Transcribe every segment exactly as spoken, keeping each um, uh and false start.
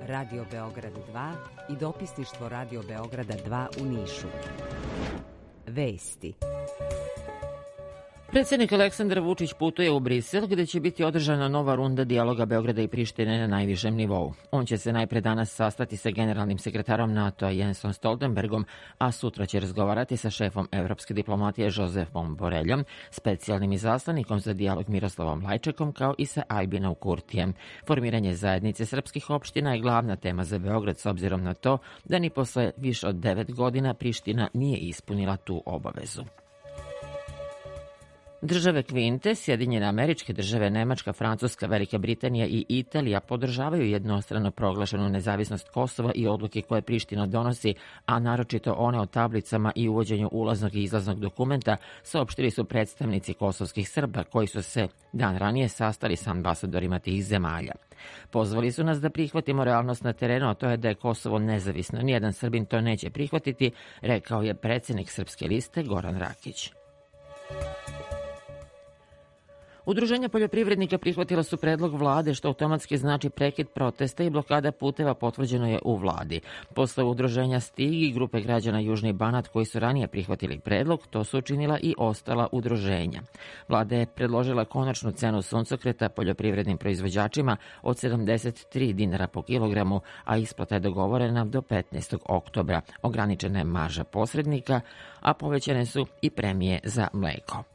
Radio Beograd dva i dopisništvo Radio Beograda dva u Nišu. Vesti. Predsjednik Aleksandar Vučić putuje u Brisel, gdje će biti održana nova runda dijaloga Beograda i Prištine na najvišem nivou. On će se najpre danas sastati sa generalnim sekretarom NATO-a Jensom Stoltenbergom, a sutra će razgovarati sa šefom evropske diplomatije Josefom Boreljom, specijalnim izaslanikom za dijalog Miroslavom Lajčekom, kao i sa Aljbinom Kurtijem. Formiranje zajednice srpskih opština je glavna tema za Beograd, s obzirom na to da ni posle više od devet godina Priština nije ispunila tu obavezu. Države Kvinte, Sjedinjene Američke Države, Nemačka, Francuska, Velika Britanija i Italija podržavaju jednostrano proglašenu nezavisnost Kosova i odluke koje Priština donosi, a naročito one o tablicama i uvođenju ulaznog i izlaznog dokumenta, saopštili su predstavnici kosovskih Srba koji su se dan ranije sastali sa ambasadorima tih zemalja. Pozvali su nas da prihvatimo realnost na terenu, a to je da je Kosovo nezavisno. Nijedan Srbin to neće prihvatiti, rekao je predsjednik Srpske liste Goran Rakić. Udruženja poljoprivrednika prihvatila su predlog vlade, što automatski znači prekid protesta i blokada puteva, potvrđeno je u vladi. Posle udruženja Stig i grupe građana Južni Banat koji su ranije prihvatili predlog, to su učinila i ostala udruženja. Vlada je predložila konačnu cenu suncokreta poljoprivrednim proizvođačima od sedamdeset tri dinara po kilogramu, a isplata je dogovorena do petnaestog oktobra. Ograničena je marža posrednika, a povećane su i premije za mleko.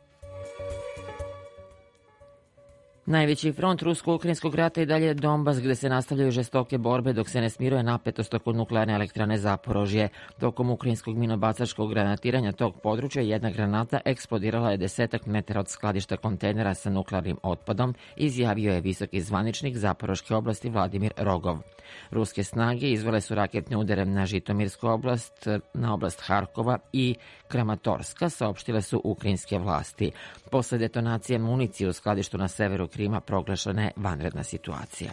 Najveći front rusko-ukrajinskog rata i dalje je Donbas, gde se nastavljaju žestoke borbe dok se ne smiruje napetost oko nuklearne elektrane Zaporožje. Tokom ukrajinskog minobacačkog granatiranja tog područja jedna granata eksplodirala je desetak metara od skladišta kontejnera sa nuklearnim otpadom, izjavio je visoki zvaničnik Zaporoške oblasti Vladimir Rogov. Ruske snage izvele su raketne udare na Žitomirsku oblast, na oblast Harkova i Kramatorska, saopštile su ukrajinske vlasti. Posle detonacije municije u skladištu na severu Krima proglašena je vanredna situacija.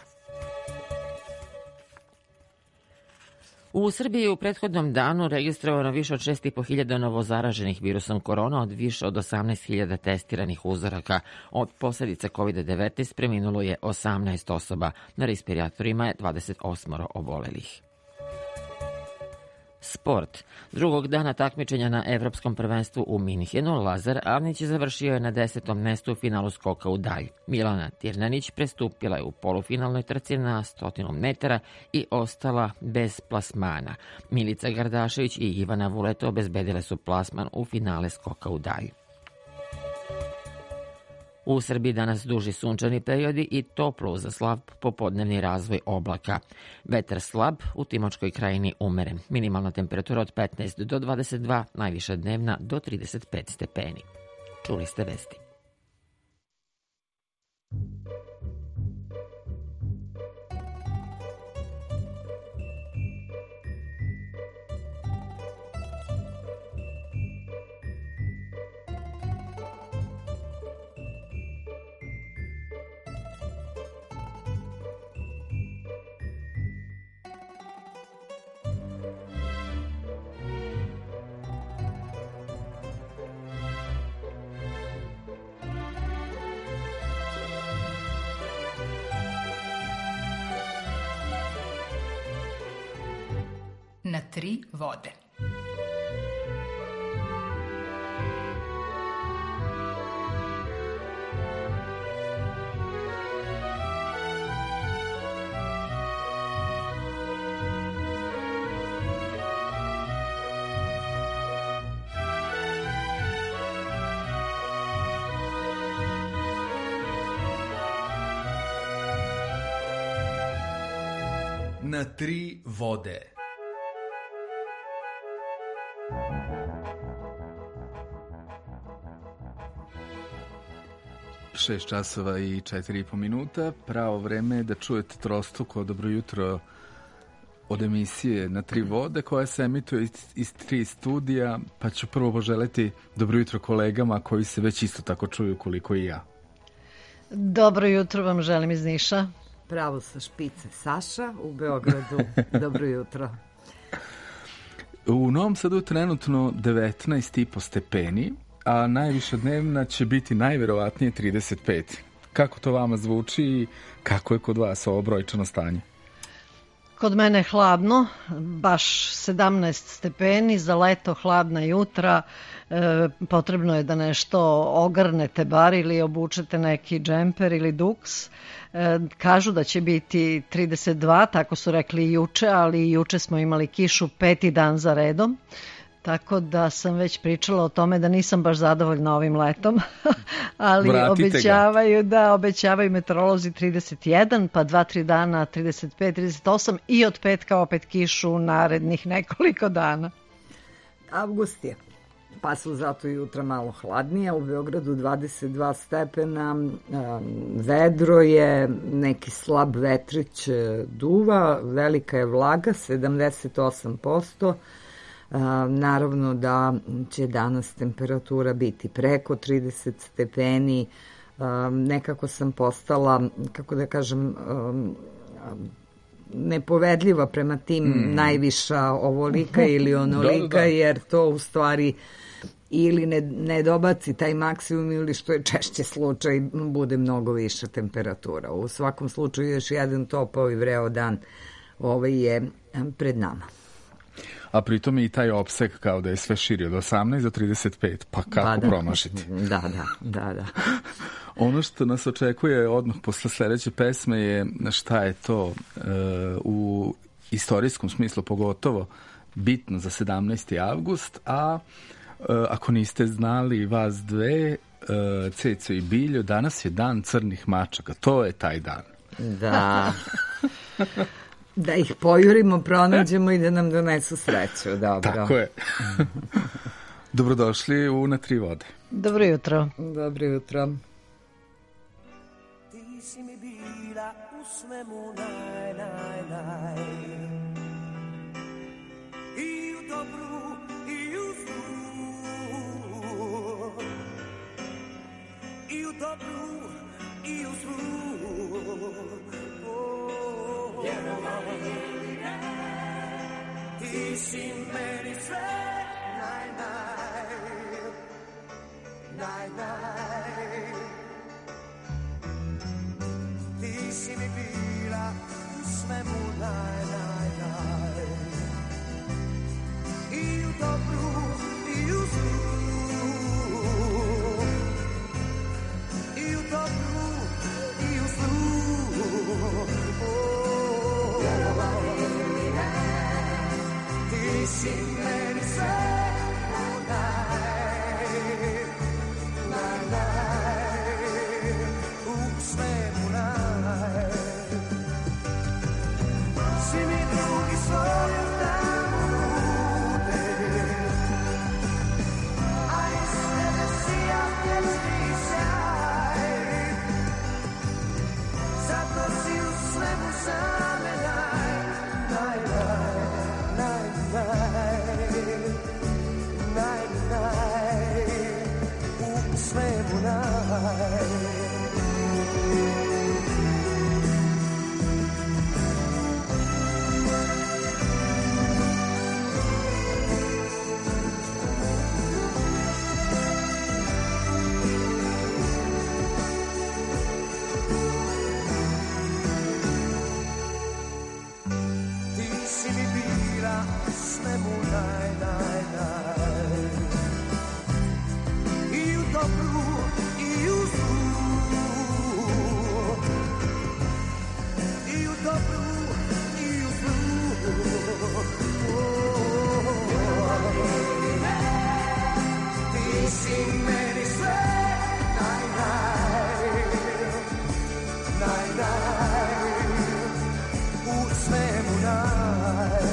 U Srbiji je u prethodnom danu registrovano više od šest i po hiljada novozaraženih virusom korona od više od osamnaest hiljada testiranih uzoraka. Od posljedica kovid devetnaest preminulo je osamnaest osoba. Na respiratorima je dvadeset osam obolelih. Sport. Drugog dana takmičenja na Evropskom prvenstvu u Minhenu, Lazar Avnić završio je na desetom mestu u finalu skoka u dalj. Milana Tirnanić prestupila je u polufinalnoj trci na stotinu metara i ostala bez plasmana. Milica Gardašević i Ivana Vuleta obezbedile su plasman u finale skoka u dalj. U Srbiji danas duži sunčani periodi i toplo uz slab popodnevni razvoj oblaka. Vetar slab, u Timočkoj krajini umeren. Minimalna temperatura od petnaest do dvadeset dva, najviša dnevna do trideset pet stepeni. Čuli ste vesti. Na tri vode. Na tri vode. Šest časova i četiri i po minuta. Pravo vreme je da čujete trostruko dobro jutro od emisije Na tri vode, koja se emituje iz, iz tri studija, pa ću prvo poželeti dobro jutro kolegama koji se već isto tako čuju koliko i ja. Dobro jutro vam želim iz Niša. Pravo sa špice Saša u Beogradu. Dobro jutro. U Novom Sadu trenutno devetnaest i po stepeni, a najviša dnevna će biti najverovatnije trideset pet. Kako to vama zvuči i kako je kod vas ovo brojčano stanje? Kod mene je hladno, baš sedamnaest stepeni, za leto hladna jutra, e, potrebno je da nešto ogrnete bar ili obučete neki džemper ili duks. E, kažu da će biti trideset dva, tako su rekli i juče, ali juče smo imali kišu peti dan za redom. Tako da sam već pričala o tome da nisam baš zadovoljna ovim letom, ali Vratite obećavaju ga. Da obećavaju meteorolozi trideset jedan, pa dva tri dana trideset pet trideset osam i od petka opet kišu u narednih nekoliko dana. Avgust je, pa su zato jutra malo hladnije, u Beogradu dvadeset dva stepena, vedro je, neki slab vetrić duva, velika je vlaga, sedamdeset osam posto. Uh, naravno da će danas temperatura biti preko trideset stepeni, uh, nekako sam postala, kako da kažem, um, nepovedljiva prema tim mm. najviša ovolika ili onolika, da, da. Jer to u stvari ili ne, ne dobaci taj maksimum ili što je češće slučaj bude mnogo više temperatura. U svakom slučaju još jedan topao i vreo dan ovaj je pred nama. A pritom i taj opsek kao da je sve širi od osamnaest do trideset pet, pa kako pa da. promašiti? Da, da, da, da. Ono što nas očekuje odmah posle sledeće pesme je šta je to e, u istorijskom smislu pogotovo bitno za sedamnaesti avgust, a e, ako niste znali vas dve, e, Ceco i Biljo, danas je dan crnih mačaka, to je taj dan. Da. Da ih pojurimo, pronađemo i da nam donesu sreću. Dobro. Tako je. Dobrodošli u Na tri vode. Dobro jutro. Dobro jutro. Ti si mi bila u svemu naj, naj, naj. I u dobru, i u zlu. I u dobru, i u zlu. Ti si meni sve naj, naj, naj, naj. Ti si mi bila u svemu naj, naj, naj. I u dobru, i u zlu. I u dobru, i u zlu. Ti si meni sve naj, naj, naj, u svemu naj. Svi mi drugi svoju tamo nude, a iz tebe sijam vječni sjaj. Zato si u svemu same naj, naj, naj. Naj, naj, u svemu naj. Ti si mi bila u svemu naj, naj, naj. I u dobru, i u zlu. I u dobru, i u zlu. Ti si meni sve naj, naj, naj, naj, u svemu naj.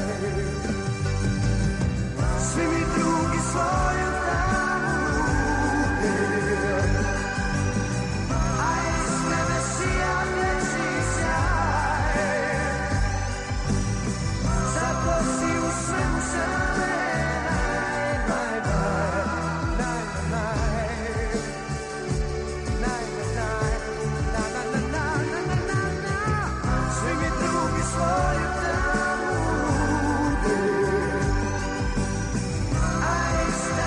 Svi mi drugi svoju tamo nude, a iz tebe sija vječni sjaj. Zato si u svemu same naj, naj, naj, naj, naj, naj, naj, naj, naj, naj, naj, naj. Svi mi drugi svoju tamo nude, I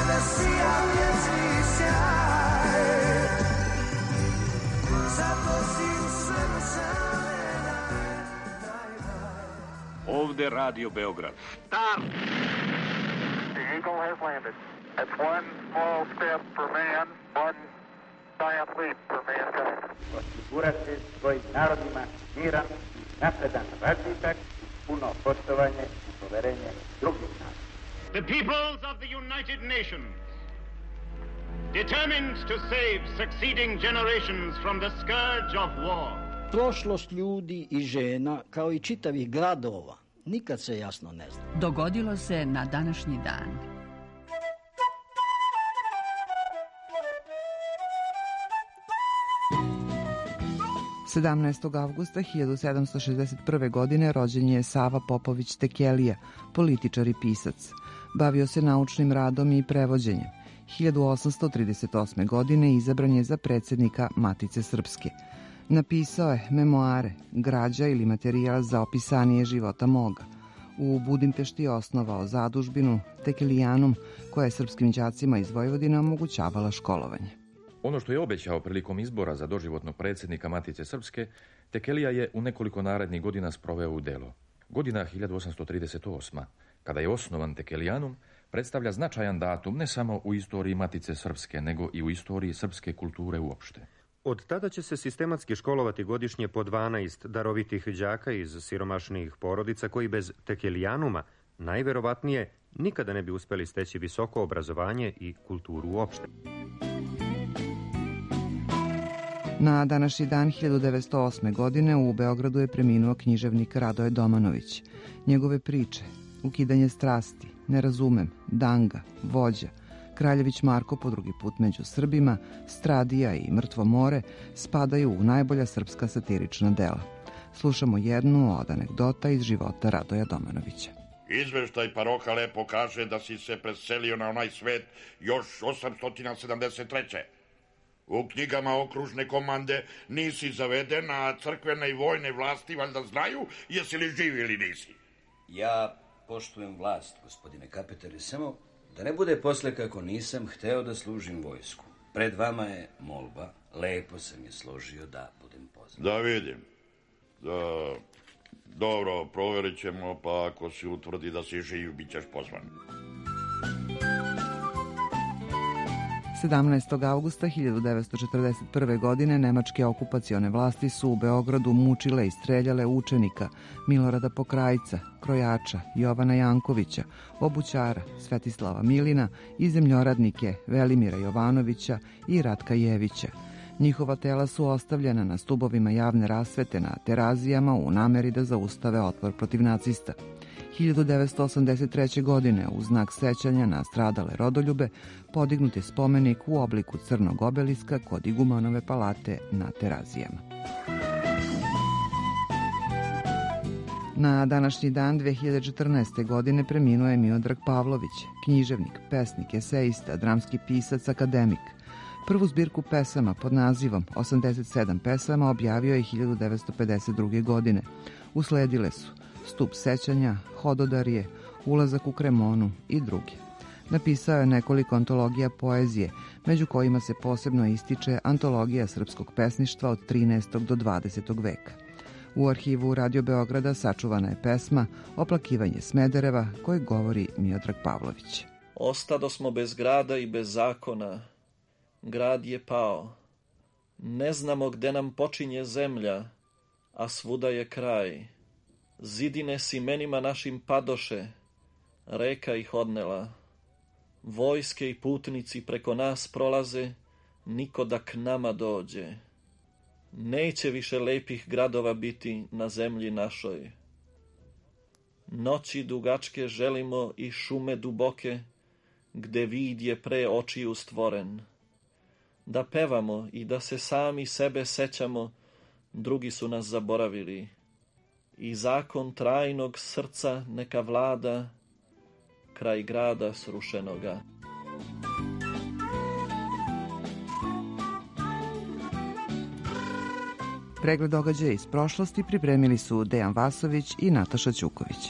ovde Radio Beograd. Start! The Eagle has landed. That's one small step for man, one giant leap for mankind. Osigurati svojim narodima miran i napredan razvitak, puno poštovanje i poverenje drugih naroda. The peoples of the United Nations, determined to save succeeding generations from the scourge of war. Prošlost ljudi i žena, kao i čitavih gradova, nikad se jasno ne zna. Dogodilo se na današnji dan. sedamnaestog avgusta hiljadu sedamsto šezdeset prve. godine rođen je Sava Popović Tekelija, političar i pisac. Bavio se naučnim radom i prevođenjem. hiljadu osamsto trideset osme. godine izabran je za predsjednika Matice Srpske. Napisao je memoare, građa ili materijal za opisanije života moga. U Budimpešti je osnovao zadužbinu Tekelijanum, koja je srpskim đacima iz Vojvodine omogućavala školovanje. Ono što je obećao prilikom izbora za doživotnog predsjednika Matice Srpske, Tekelija je u nekoliko narednih godina sproveo u delo. Godina hiljadu osamsto trideset osma. kada je osnovan Tekelijanum, predstavlja značajan datum ne samo u istoriji Matice Srpske, nego i u istoriji srpske kulture uopšte. Od tada će se sistematski školovati godišnje po dvanaest darovitih đaka iz siromašnijih porodica koji bez Tekelijanuma najverovatnije nikada ne bi uspeli steći visoko obrazovanje i kulturu uopšte. Na današnji dan hiljadu devetsto osme. godine u Beogradu je preminuo književnik Radoje Domanović. Njegove priče Ukidanje strasti, Ne razumem, Danga, Vođa, Kraljević Marko po drugi put među Srbima, Stradija i Mrtvo more spadaju u najbolja srpska satirična dela. Slušamo jednu od anegdota iz života Radoja Domanovića. Izveštaj paroha lepo kaže da si se preselio na onaj svet još osamsto sedamdeset treće. U knjigama okružne komande nisi zaveden, a crkvene i vojne vlasti valjda znaju jesi li živ ili nisi. Ja poštujem vlast, gospodine kapetare, samo da ne bude posle kako nisam hteo da služim vojsku. Pred vama je molba, lepo sam je složio da budem pozvan. Da vidim. Da, dobro, proverit ćemo, pa ako se utvrdi da si živ, bit ćeš pozvan. sedamnaestog avgusta hiljadu devetsto četrdeset prve. godine nemačke okupacione vlasti su u Beogradu mučile i streljale učenika Milorada Pokrajca, krojača Jovana Jankovića, obućara Svetislava Milina i zemljoradnike Velimira Jovanovića i Ratka Jevića. Njihova tela su ostavljena na stubovima javne rasvete na Terazijama u nameri da zaustave otpor protiv nacista. hiljadu devetsto osamdeset treće. godine u znak sećanja na stradale rodoljube podignut je spomenik u obliku crnog obeliska kod Igumanove palate na Terazijama. Na današnji dan dve hiljade četrnaeste. godine preminuo je Miodrag Pavlović, književnik, pesnik, esejista, dramski pisac, akademik. Prvu zbirku pesama pod nazivom osamdeset sedam pesama objavio je hiljadu devetsto pedeset druge. godine. Usledile su Stup sećanja, Hododarje, Ulazak u Kremonu i druge. Napisao je nekoliko antologija poezije, među kojima se posebno ističe antologija srpskog pesništva od trinaestog do dvadesetog veka. U arhivu Radio Beograda sačuvana je pesma Oplakivanje Smedereva, koje govori Miodrag Pavlović. Ostado smo bez grada i bez zakona. Grad je pao. Ne znamo gde nam počinje zemlja, a svuda je kraj. Zidine s imenima našim padoše, reka ih odnela. Vojske i putnici preko nas prolaze, niko da k nama dođe. Neće više lepih gradova biti na zemlji našoj. Noći dugačke želimo i šume duboke, gde vid je pre očiju stvoren. Da pevamo i da se sami sebe sećamo, drugi su nas zaboravili. I zakon trajnog srca neka vlada kraj grada srušenoga. Pregled događaja iz prošlosti pripremili su Dejan Vasović i Nataša Ćuković.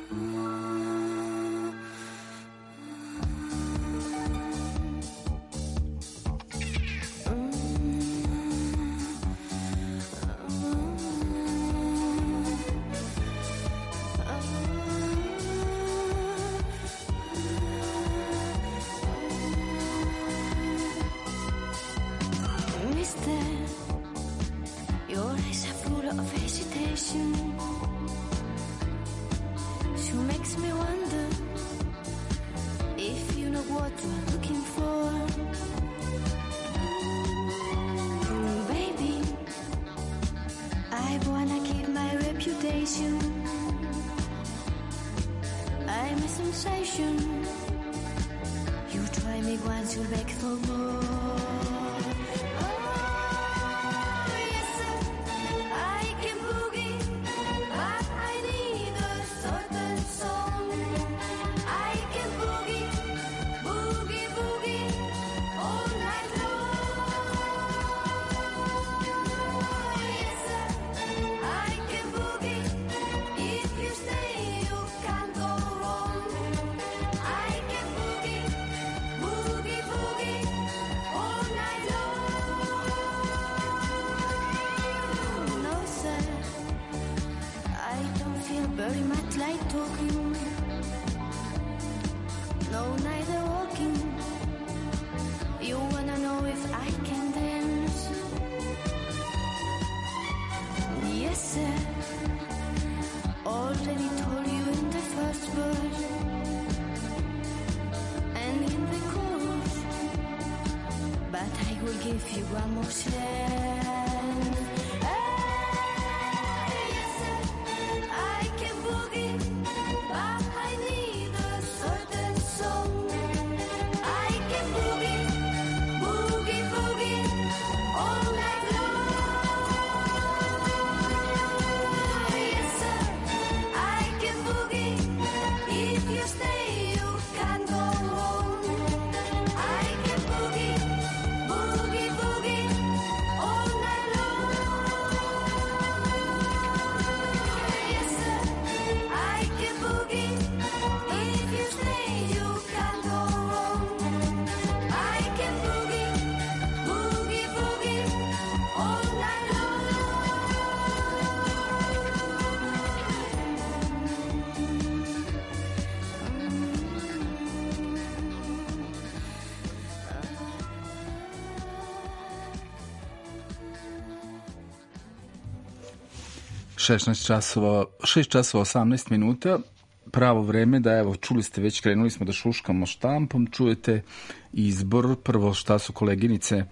šesnaest časova, šest časova osamnaest minuta, pravo vreme da, evo, čuli ste već, krenuli smo da šuškamo štampom, čujete izbor, prvo šta su koleginice e,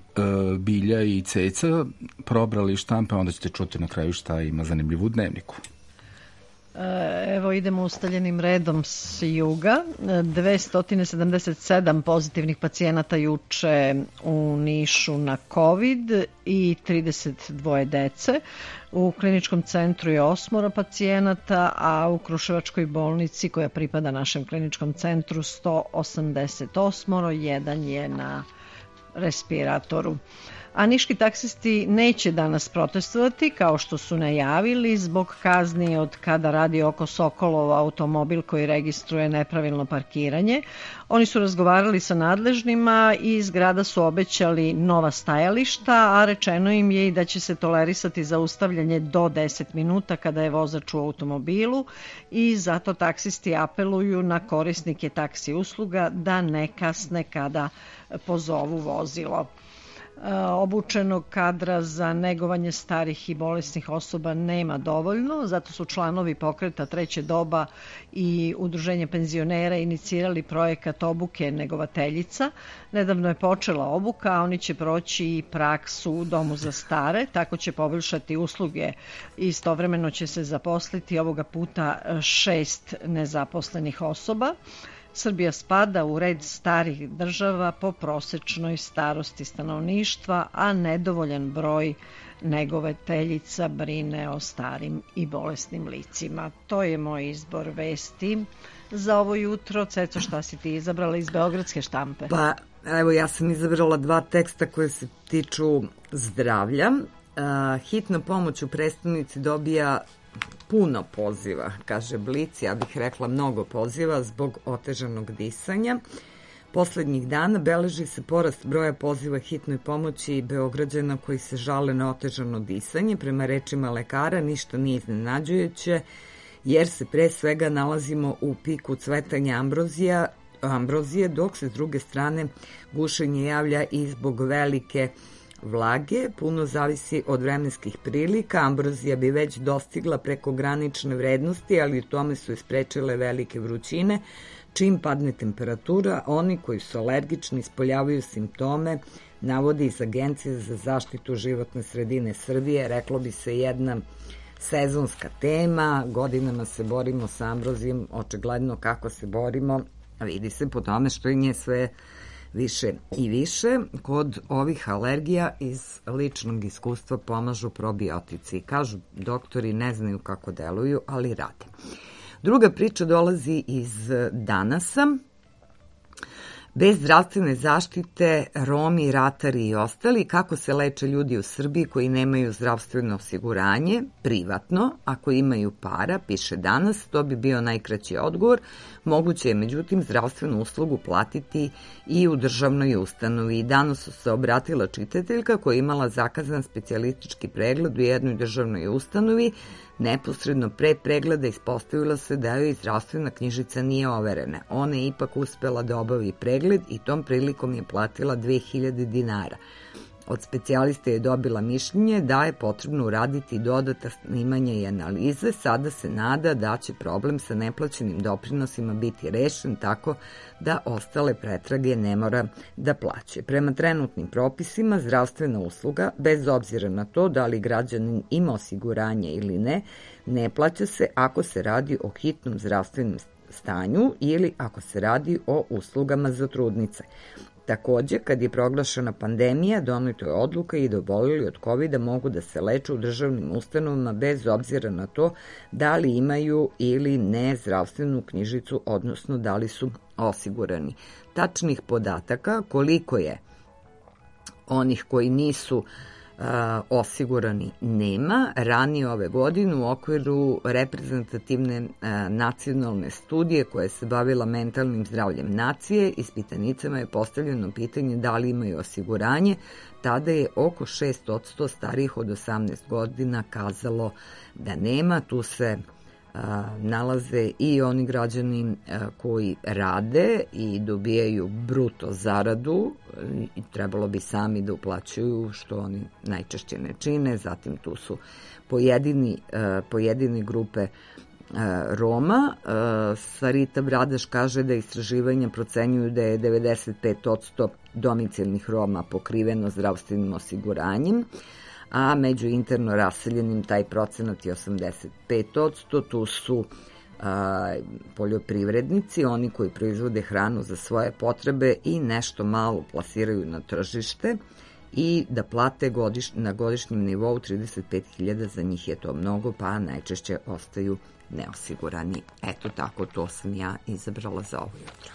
Bilja i Ceca probrali štampe, onda ćete čuti na kraju šta ima zanimljivu u dnevniku. Evo idemo ustaljenim redom s juga. dvesta sedamdeset sedam pozitivnih pacijenata juče u Nišu na COVID i trideset dva dece. U kliničkom centru je osmoro pacijenata, a u Kruševačkoj bolnici koja pripada našem kliničkom centru sto osamdeset osam, jedan je na respiratoru. A niški taksisti neće danas protestovati kao što su najavili zbog kazni od kada radi oko Sokolova automobil koji registruje nepravilno parkiranje. Oni su razgovarali sa nadležnima i iz grada su obećali nova stajališta, a rečeno im je i da će se tolerisati zaustavljanje do deset minuta kada je vozač u automobilu i zato taksisti apeluju na korisnike taksi usluga da ne kasne kada pozovu vozilo. Obučenog kadra za negovanje starih i bolesnih osoba nema dovoljno, zato su članovi pokreta Treće doba i Udruženje penzionera inicirali projekat obuke negovateljica. Nedavno je počela obuka, a oni će proći i praksu u domu za stare, tako će poboljšati usluge i istovremeno će se zaposliti ovoga puta šest nezaposlenih osoba. Srbija spada u red starih država po prosečnoj starosti stanovništva, a nedovoljan broj negovateljica brine o starim i bolesnim licima. To je moj izbor vesti za ovo jutro. Ceco, šta si ti izabrala iz Beogradske štampe? Pa, evo, ja sam izabrala dva teksta koje se tiču zdravlja. Uh, hitna pomoć u prestonici dobija puno poziva, kaže Blic, ja bih rekla mnogo poziva zbog otežanog disanja. Poslednjih dana beleži se porast broja poziva hitnoj pomoći i Beograđana koji se žale na otežano disanje. Prema rečima lekara ništa nije iznenađujuće, jer se pre svega nalazimo u piku cvetanja ambrozija, ambrozije, dok se s druge strane gušenje javlja i zbog velike vlage. Puno zavisi od vremenskih prilika. Ambrozija bi već dostigla preko granične vrednosti, ali u tome su isprečile velike vrućine. Čim padne temperatura, oni koji su alergični ispoljavaju simptome, navodi iz Agencije za zaštitu životne sredine Srbije. Reklo bi se jedna sezonska tema, godinama se borimo sa ambrozijom, očigledno kako se borimo, vidi se po tome što je nje sve više i više. Kod ovih alergija iz ličnog iskustva pomažu probiotici. Kažu, doktori ne znaju kako deluju, ali rade. Druga priča dolazi iz Danasa. Bez zdravstvene zaštite Romi, ratari i ostali, kako se leče ljudi u Srbiji koji nemaju zdravstveno osiguranje, privatno, ako imaju para, piše Danas, to bi bio najkraći odgovor. Moguće je, međutim, zdravstvenu uslugu platiti i u državnoj ustanovi. Danasu se obratila čitateljka koja je imala zakazan specijalistički pregled u jednoj državnoj ustanovi. Neposredno pre pregleda ispostavilo se da joj zdravstvena knjižica nije overena. Ona je ipak uspela da obavi pregled i tom prilikom je platila dve hiljade dinara. Od specijaliste je dobila mišljenje da je potrebno uraditi dodata snimanja i analize. Sada se nada da će problem sa neplaćenim doprinosima biti rešen tako da ostale pretrage ne mora da plaće. Prema trenutnim propisima, zdravstvena usluga, bez obzira na to da li građanin ima osiguranje ili ne, ne plaća se ako se radi o hitnom zdravstvenom stanju ili ako se radi o uslugama za trudnice. Takođe, kad je proglašena pandemija, doneta je odluka i da oboleli od kovida mogu da se leče u državnim ustanovama bez obzira na to da li imaju ili ne zdravstvenu knjižicu, odnosno da li su osigurani. Tačnih podataka koliko je onih koji nisu osigurani nema. Ranije ove godine u okviru reprezentativne nacionalne studije koja se bavila mentalnim zdravljem nacije, ispitanicama je postavljeno pitanje da li imaju osiguranje. Tada je oko šest posto starijih od osamnaest godina kazalo da nema. Tu se nalaze i oni građani koji rade i dobijaju bruto zaradu i trebalo bi sami da uplaćuju, što oni najčešće ne čine. Zatim tu su pojedini, pojedine grupe Roma. Sarita Bradaš kaže da istraživanja procenjuju da je devedeset pet posto domicilnih Roma pokriveno zdravstvenim osiguranjem, a među interno raseljenim taj procenat je osamdeset pet posto. Tu su a, poljoprivrednici, oni koji proizvode hranu za svoje potrebe i nešto malo plasiraju na tržište i da plate godiš, na godišnjem nivou trideset pet hiljada, za njih je to mnogo, pa najčešće ostaju neosigurani. Eto tako, to sam ja izabrala za ovo jutro.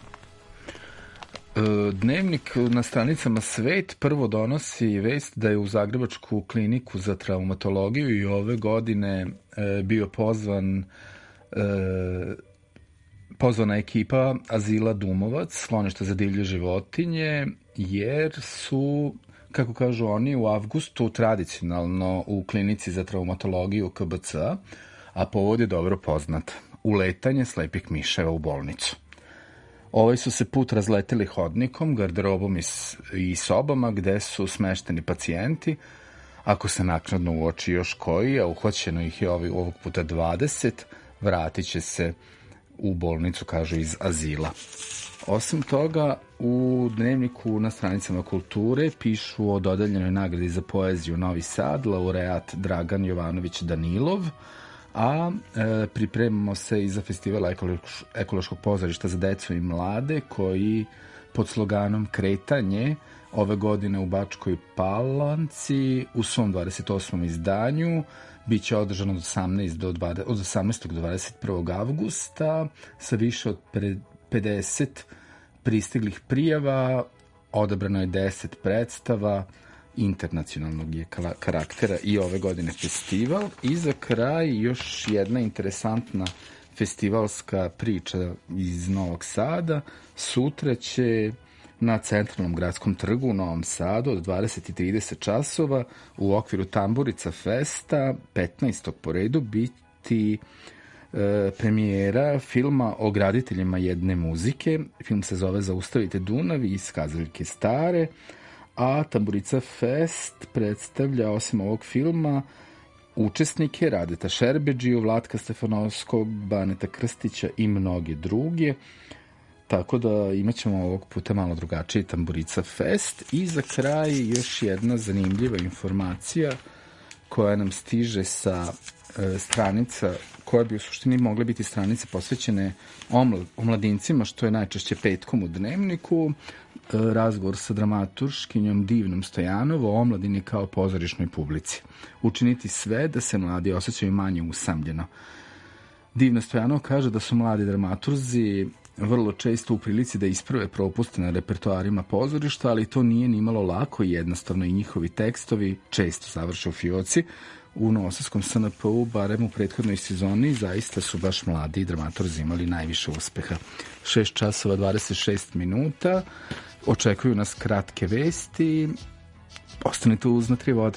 Dnevnik na stranicama Svet prvo donosi vest da je u Zagrebačku kliniku za traumatologiju i ove godine bio pozvan pozvana ekipa azila Dumovac, skloništa za divlje životinje, jer su, kako kažu oni, u avgustu tradicionalno u klinici za traumatologiju K B C, a povod je dobro poznat, uletanje slepih miševa u bolnicu. Ovaj su se put razleteli hodnikom, garderobom i sobama gde su smešteni pacijenti. Ako se naknadno uoči još koji, a uhvaćeno ih je ovog puta dvadeset, vratit će se u bolnicu, kažu, iz azila. Osim toga, u dnevniku na stranicama kulture pišu o dodeljenoj nagradi za poeziju Novi Sad, laureat Dragan Jovanović Danilov, a e, pripremamo se i za festival ekološ, ekološkog pozorišta za decu i mlade, koji pod sloganom Kretanje ove godine u Bačkoj Palanci u svom dvadeset osmom izdanju biće održano od osamnaestog do dvadesetog, od osamnaestog do dvadeset prvog avgusta sa više od pedeset pristiglih prijava. Odabrano je deset predstava internacionalnog je karaktera i ove godine festival. I za kraj još jedna interesantna festivalska priča iz Novog Sada. Sutra će na Centralnom gradskom trgu u Novom Sadu od dvadeset i trideset časova u okviru Tamburica Festa, petnaestog po redu, biti e, premijera filma o graditeljima jedne muzike. Film se zove Zaustavite Dunav iz Kazaljke Stare, a Tamburica Fest predstavlja osim ovog filma učesnike Radeta Šerbedžiju, Vlatka Stefanovskog, Baneta Krstića i mnoge druge. Tako da imat ćemo ovog puta malo drugačiji Tamburica Fest. I za kraj još jedna zanimljiva informacija koja nam stiže sa e, stranica koja bi u suštini mogle biti stranice posvećene omla, omladincima, što je najčešće petkom u Dnevniku. E, razgovor sa dramaturškinjom Divnom Stojanovo o omladini kao pozorišnoj publici. Učiniti sve da se mladi osjećaju manje usamljeno. Divna Stojanova kaže da su mladi dramaturzi vrlo često u prilici da isprave propuste na repertoarima pozorišta, ali to nije nimalo lako i jednostavno i njihovi tekstovi često završe u fioci. U Novosadskom S N P U, barem u prethodnoj sezoni, zaista su baš mladi dramaturzi imali najviše uspeha. šest časova dvadeset šest minuta, očekuju nas kratke vesti, ostanite uz Na tri vode.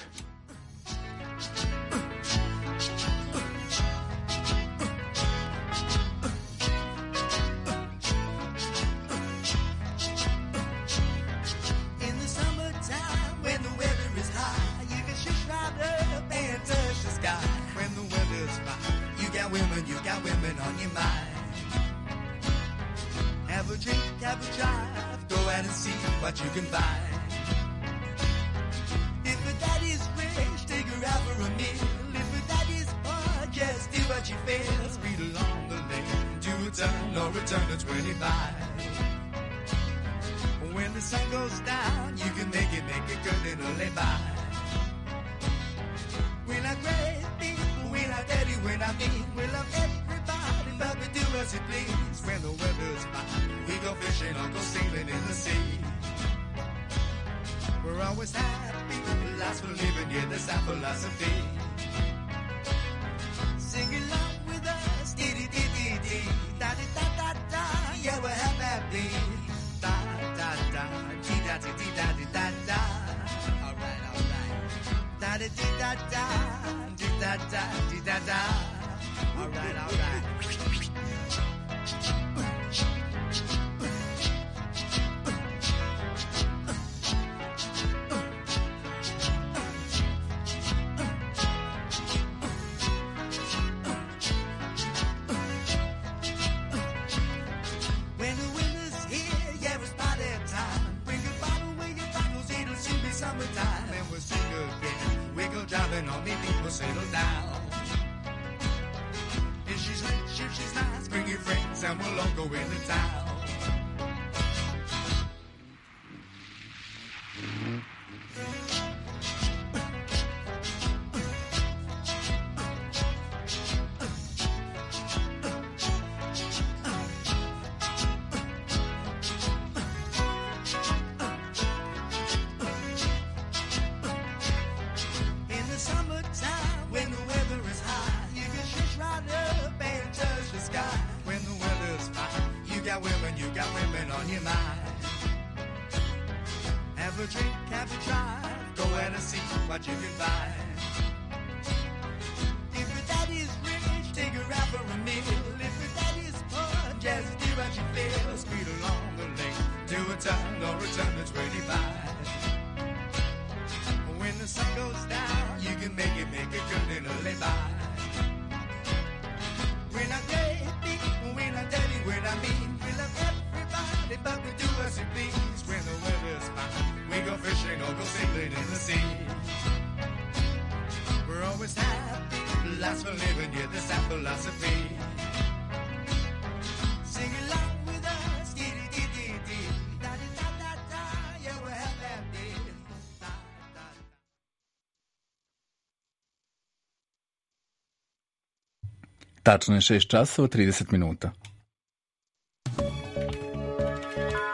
Tačno je šest časova trideset minuta.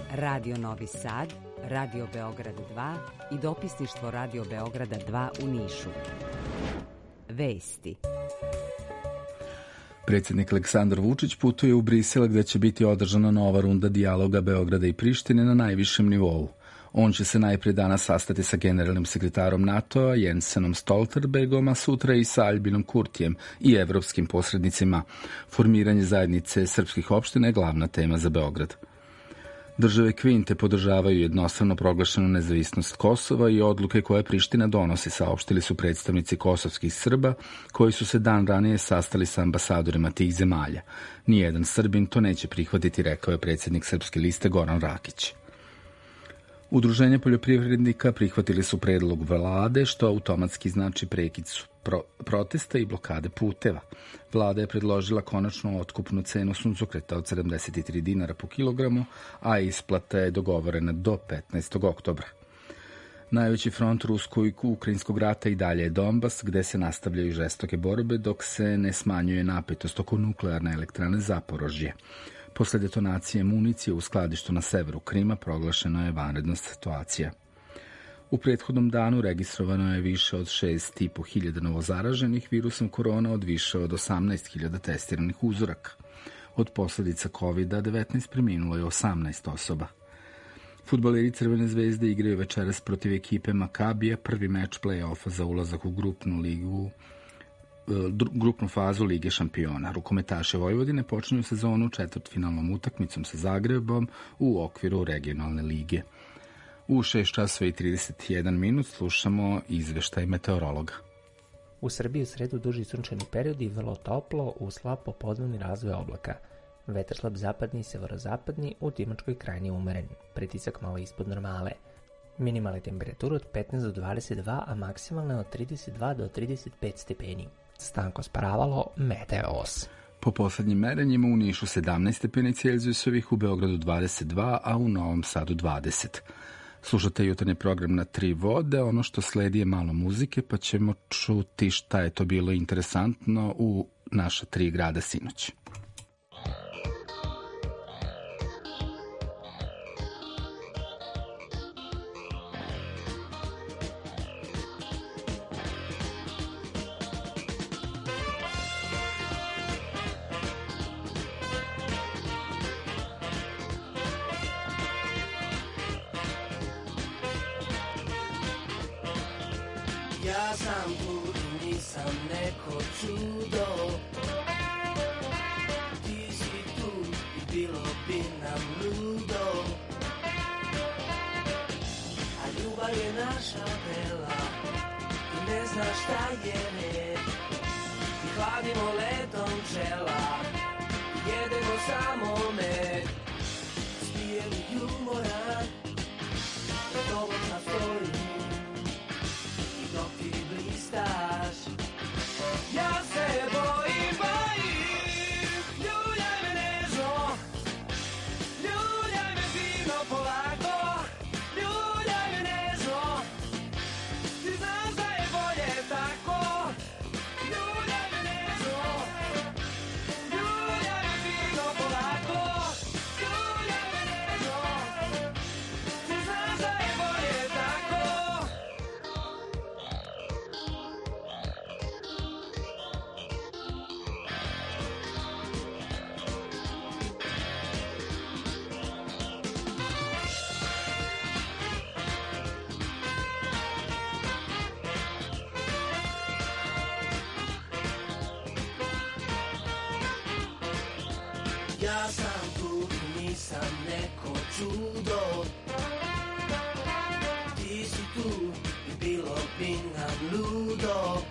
Radio Novi Sad, Radio Beograd dva i dopisništvo Radio Beograda dva u Nišu. Vesti. Predsjednik Aleksandar Vučić putuje u Brisel gde će biti održana nova runda dijaloga Beograda i Prištine na najvišem nivou. On će se najprije danas sastati sa generalnim sekretarom NATO-a Jensenom Stoltenbergom, a sutra i sa Albinom Kurtijem i evropskim posrednicima. Formiranje zajednice srpskih opština je glavna tema za Beograd. Države Kvinte podržavaju jednostrano proglašenu nezavisnost Kosova i odluke koje Priština donosi, saopštili su predstavnici kosovskih Srba koji su se dan ranije sastali sa ambasadorima tih zemalja. Nijedan Srbin to neće prihvatiti, rekao je predsjednik Srpske liste Goran Rakić. Udruženje poljoprivrednika prihvatili su predlog vlade, što automatski znači prekid pro protesta i blokade puteva. Vlada je predložila konačnu otkupnu cenu suncokreta od sedamdeset tri dinara po kilogramu, a isplata je dogovorena do petnaestog oktobra. Najveći front rusko-ukrajinskog rata i dalje je Donbas, gde se nastavljaju žestoke borbe dok se ne smanjuje napetost oko nuklearne elektrane Zaporožje. Posle detonacije municije u skladištu na severu Krima proglašena je vanredna situacija. U prethodnom danu registrovano je više od šest i po hiljada novozaraženih virusom korona od više od osamnaest hiljada testiranih uzoraka. Od posljedica kovida devetnaest preminulo je osamnaest osoba. Fudbaleri Crvene zvezde igraju večeras protiv ekipe Makabija, prvi meč play-offa za ulazak u grupnu ligu grupnu fazu Lige šampiona. Rukometaši Vojvodine počinju sezonu četvrtfinalnom utakmicom sa Zagrebom u okviru regionalne lige. U šest časova i trideset jedan minut slušamo izveštaj meteorologa. U Srbiji u sredu duži sunčani period i vrlo toplo uz slab popodnevni razvoj oblaka. Vetar slab zapadni i severozapadni, u Timočkoj krajnje umeren. Pritisak malo ispod normale. Minimalne temperature od petnaest do dvadeset dva, a maksimalne od trideset dva do trideset pet stepeni. Stanko Sparavalo, Meteos. Po poslednjim merenjima u Nišu sedamnaest stepeni Celzijusovih, u Beogradu dvadeset dva, a u Novom Sadu dvadeset. Slušate jutarnji program na Tri vode, ono što sledi je malo muzike, pa ćemo čuti šta je to bilo interesantno u naša tri grada sinoć. Ja sam tu i nisam neko čudo. Ti si tu i bilo bi nam ludo. A ljubav je naša vela i ne zna šta je red. I hladimo ledom čela i jedemo samo med. Spijeni humoran, dobro na stoju. Dok ti blistaš, ja se bojim, bojim. Ljuljaj me nežno, ljuljaj me fino polako. Ljuljaj me nežno, ti znaš da je bolje tako. Ljuljaj me nežno, ljuljaj me fino polako. Ljuljaj me nežno, ti znaš da je bolje tako. Ja sam tu i nisam neko čudo. Ti si tu i bilo bi nam ludo.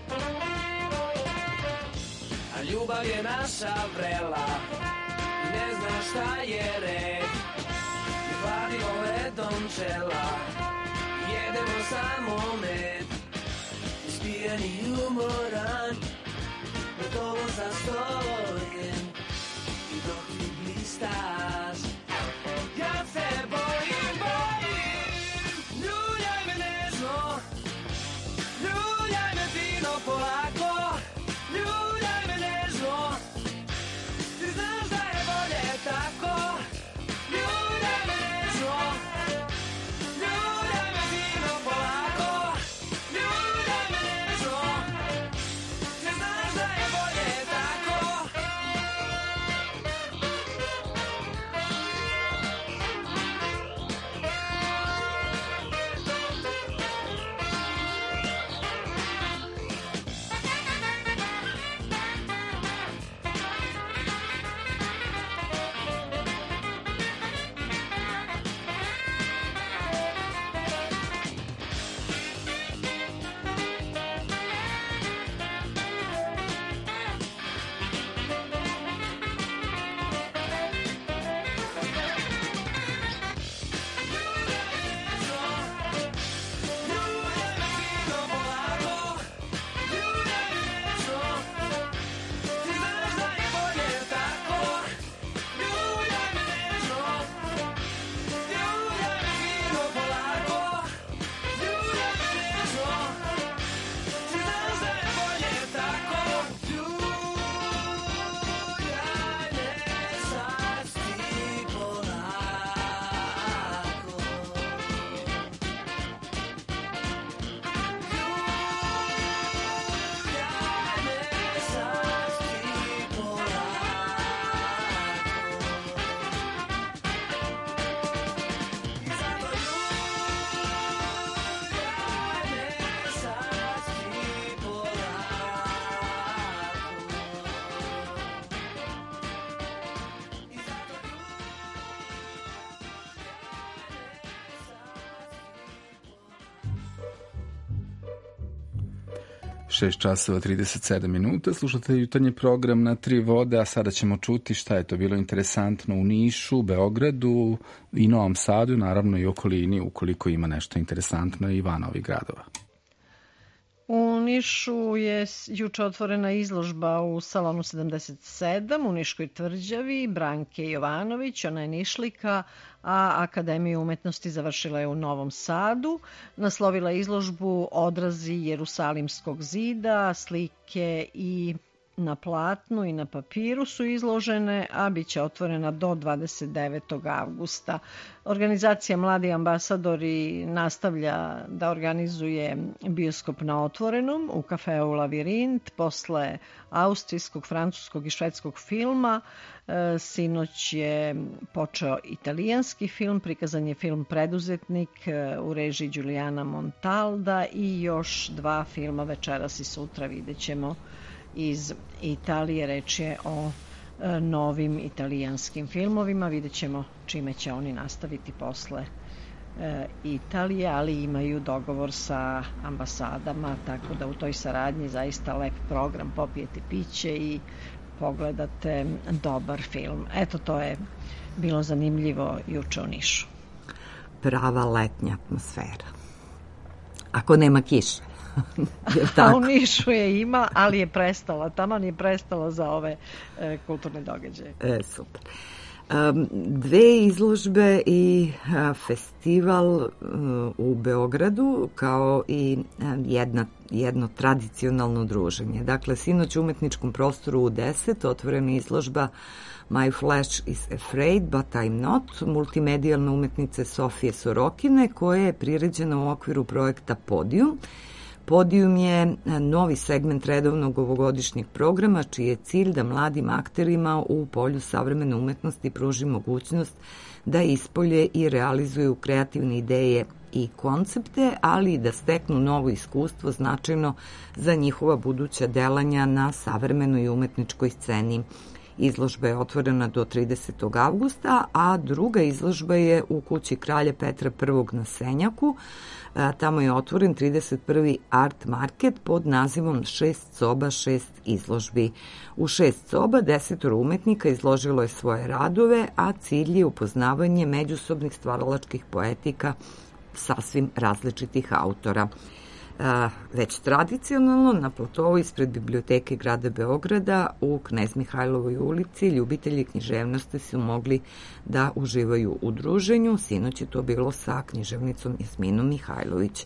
A ljubav je naša vrela i ne zna šta je red. I hladimo ledom čela i jedemo samo med. Ispijeni umoran, gotovo zastojen. I dok ti blistaš, ja se bojim, bojim. Ljuljaj me nežno, ljuljaj me fino polako. Ljuljaj me nežno, ti znaš da je bolje tako. Ljuljaj me nežno, šest časova trideset sedam minuta. Slušate jutarnji program na Tri vode, a sada ćemo čuti šta je to bilo interesantno u Nišu, Beogradu i Novom Sadu, naravno i okolini, ukoliko ima nešto interesantno i van ovih gradova. U Nišu je juče otvorena izložba u salonu sedamdeset sedam u Niškoj tvrđavi Branke Jovanović, ona je Nišlika, a Akademiju umetnosti završila je u Novom Sadu. Naslovila izložbu Odrazi Jerusalimskog zida, slike i na platnu i na papiru su izložene, a bit će otvorena do dvadeset devetog avgusta. Organizacija Mladi ambasadori nastavlja da organizuje bioskop na otvorenom u kafeu Lavirint posle austrijskog, francuskog i švedskog filma. Sinoć je počeo italijanski film, prikazan je film Preduzetnik u režiji Giuliana Montalda i još dva filma večeras i sutra vidjet ćemo iz Italije. Reč je o e, novim italijanskim filmovima. Vidjet ćemo čime će oni nastaviti posle e, Italije, ali imaju dogovor sa ambasadama, tako da u toj saradnji zaista lep program, popijete piće i pogledate dobar film. Eto, to je bilo zanimljivo juče u Nišu. Prava letnja atmosfera. Ako nema kiše. A u Nišu je ima, ali je prestala. Taman je prestala za ove e, kulturne događaje. E, super. Um, dve izložbe i a, festival uh, u Beogradu, kao i a, jedna, jedno tradicionalno druženje. Dakle, sinoć u umetničkom prostoru u deset otvorena izložba My Flesh is Afraid, but I'm Not, multimedijalne umetnice Sofije Sorokine, koja je priređena u okviru projekta Podijum. Podijum je novi segment redovnog ovogodišnjeg programa, čiji je cilj da mladim akterima u polju savremene umetnosti pruži mogućnost da ispolje i realizuju kreativne ideje i koncepte, ali i da steknu novo iskustvo značajno za njihova buduća delanja na savremenoj umetničkoj sceni. Izložba je otvorena do tridesetog avgusta, a druga izložba je u kući Kralja Petra prvog na Senjaku. Tamo je otvoren trideset prvi Art Market pod nazivom Šest soba, šest izložbi. U šest soba desetoro umetnika izložilo je svoje radove, a cilj je upoznavanje međusobnih stvaralačkih poetika sasvim različitih autora. Već tradicionalno na platovu ispred biblioteke grada Beograda u Knez Mihajlovoj ulici ljubitelji književnosti su mogli da uživaju u druženju. Sinoć je to bilo sa književnicom Jasminom Mihajlović.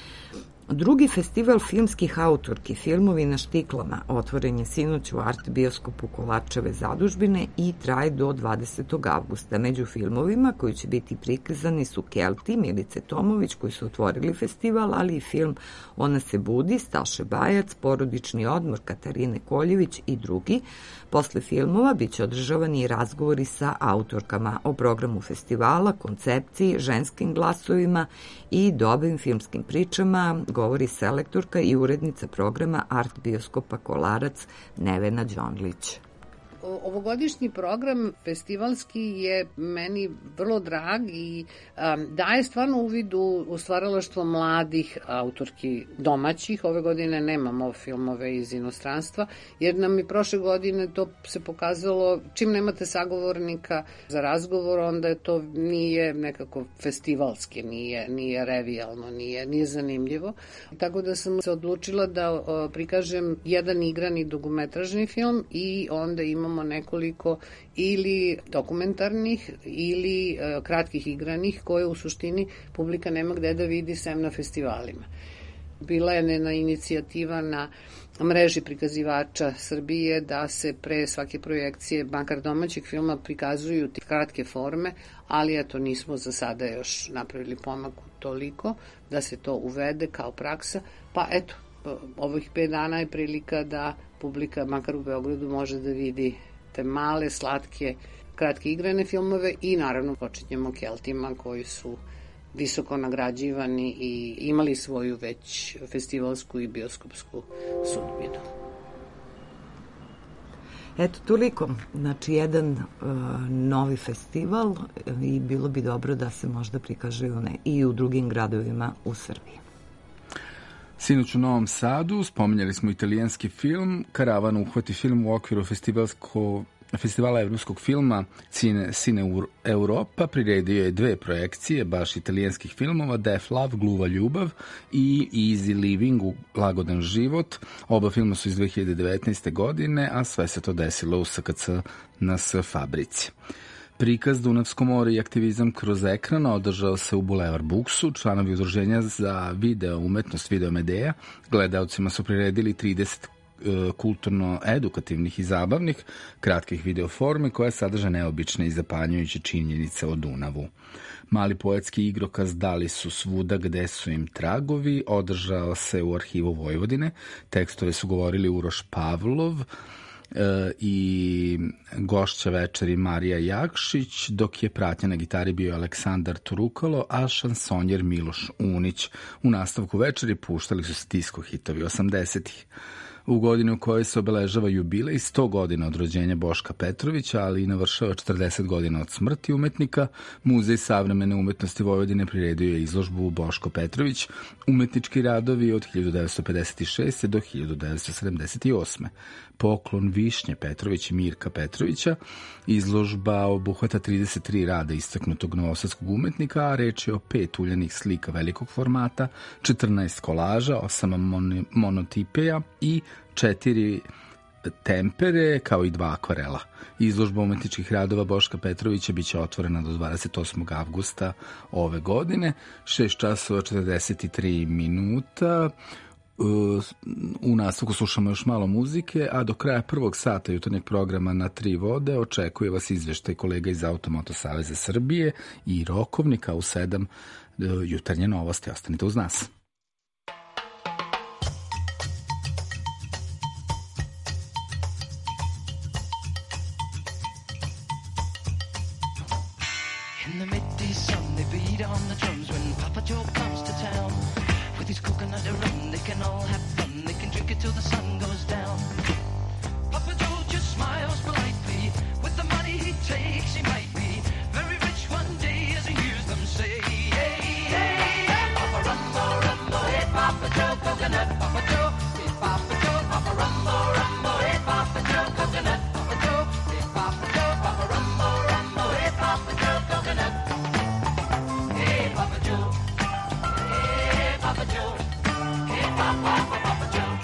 Drugi festival filmskih autorki, Filmovi na štiklama, otvoren je sinoć u Art bioskopu Kolarčeve zadužbine i traje do dvadesetog avgusta. Među filmovima koji će biti prikazani su Kelti, Milice Tomović, koji su otvorili festival, ali i film Ona se budi, Staše Bajac, Porodični odmor, Katarine Koljević i drugi. Posle filmova biće održavani i razgovori sa autorkama o programu festivala, koncepciji, ženskim glasovima i dobrim filmskim pričama, govori selektorka i urednica programa Art bioskopa Kolarac Nevena Đonlić. Ovogodišnji program festivalski je meni vrlo drag i um, daje stvarno uvid u, u stvaralaštvo mladih autorki domaćih. Ove godine nemamo filmove iz inostranstva, jer nam i prošle godine to se pokazalo, čim nemate sagovornika za razgovor, onda je to nije nekako festivalski, nije, nije revijalno, nije, nije zanimljivo. Tako da sam se odlučila da o, prikažem jedan igrani dugometražni film i onda imamo nekoliko ili dokumentarnih ili e, kratkih igranih koje u suštini publika nema gde da vidi sem na festivalima. Bila je jedna inicijativa na mreži prikazivača Srbije da se pre svake projekcije, makar domaćeg filma, prikazuju te kratke forme, ali eto nismo za sada još napravili pomak toliko da se to uvede kao praksa, pa eto, ovih pet dana je prilika da publika, makar u Beogradu, može da vidi te male, slatke, kratke igrane filmove i naravno počinjemo Keltima koji su visoko nagrađivani i imali svoju već festivalsku i bioskopsku sudbinu. Eto, toliko. Znači, jedan uh, novi festival i bilo bi dobro da se možda prikaže ne, i u drugim gradovima u Srbiji. Sinoć u Novom Sadu spominjali smo italijanski film. Karavan uhvati film u okviru festivalsko, festivala evropskog filma Cine, Cine Europa. Priredio je dve projekcije baš italijanskih filmova, Death Love, Gluva ljubav i Easy Living, Lagodan život. Oba filma su iz dve hiljade devetnaeste. godine, a sve se to desilo u S K C na S fabrici. Prikaz Dunavsko more i aktivizam kroz ekran održao se u Bulevar Buksu. Članovi udruženja za video umetnost Video Medeja gledaocima su priredili trideset kulturno-edukativnih i zabavnih kratkih videoformi koje sadrže neobične i zapanjujuće činjenice o Dunavu. Mali poetski igrokaz Dali su svuda gde su im tragovi održao se u Arhivu Vojvodine. Tekstove su govorili Uroš Pavlov i gošća večeri Marija Jakšić, dok je pratnja na gitari bio Aleksandar Turukalo, a šansonjer Miloš Unić. U nastavku večeri puštali su se disko hitovi osamdesetih. U godini u kojoj se obeležava jubilej sto godina od rođenja Boška Petrovića, ali i navršava četrdeset godina od smrti umetnika, Muzej savremene umetnosti Vojvodine priredio je izložbu Boško Petrović, umetnički radovi od hiljadu devetsto pedeset šeste. do hiljadu devetsto sedamdeset osme. Poklon Višnje Petrović i Mirka Petrovića. Izložba obuhvata trideset tri rada istaknutog novosadskog umetnika, a reč je o pet uljanih slika velikog formata, četrnaest kolaža, osam mon monotipeja i četiri tempere, kao i dva akvarela. Izložba umetničkih radova Boška Petrovića biće otvorena do dvadeset osmog avgusta ove godine, šest časova četrdeset tri minuta. U nastavku slušamo još malo muzike, a do kraja prvog sata jutarnjeg programa na Tri vode očekuje vas izveštaj kolega iz Automoto Saveza Srbije i Rokovnika u sedam jutarnje novosti. Ostanite uz nas. In the midday sun, they beat on the drums when Papa Joe comes to town. With his coconut rum, they can all have fun. They can drink it till the sun goes down. Papa Joe just smiles politely. With the money he takes, he might be very rich one day, as he hears them say, hey, hey, hey, Papa Rumbo, Rumbo, hey, Papa Joe, coconut, Papa Joe, hey, Papa Joe, Papa Rumbo, Rumbo, hey, Papa Joe, coconut, Papa Joe, hey, Papa Joe, Papa Rumbo, Rumbo, hey, Papa Joe, coconut, hey, Papa Joe. Papa Joe, hey Papa, Papa Joe.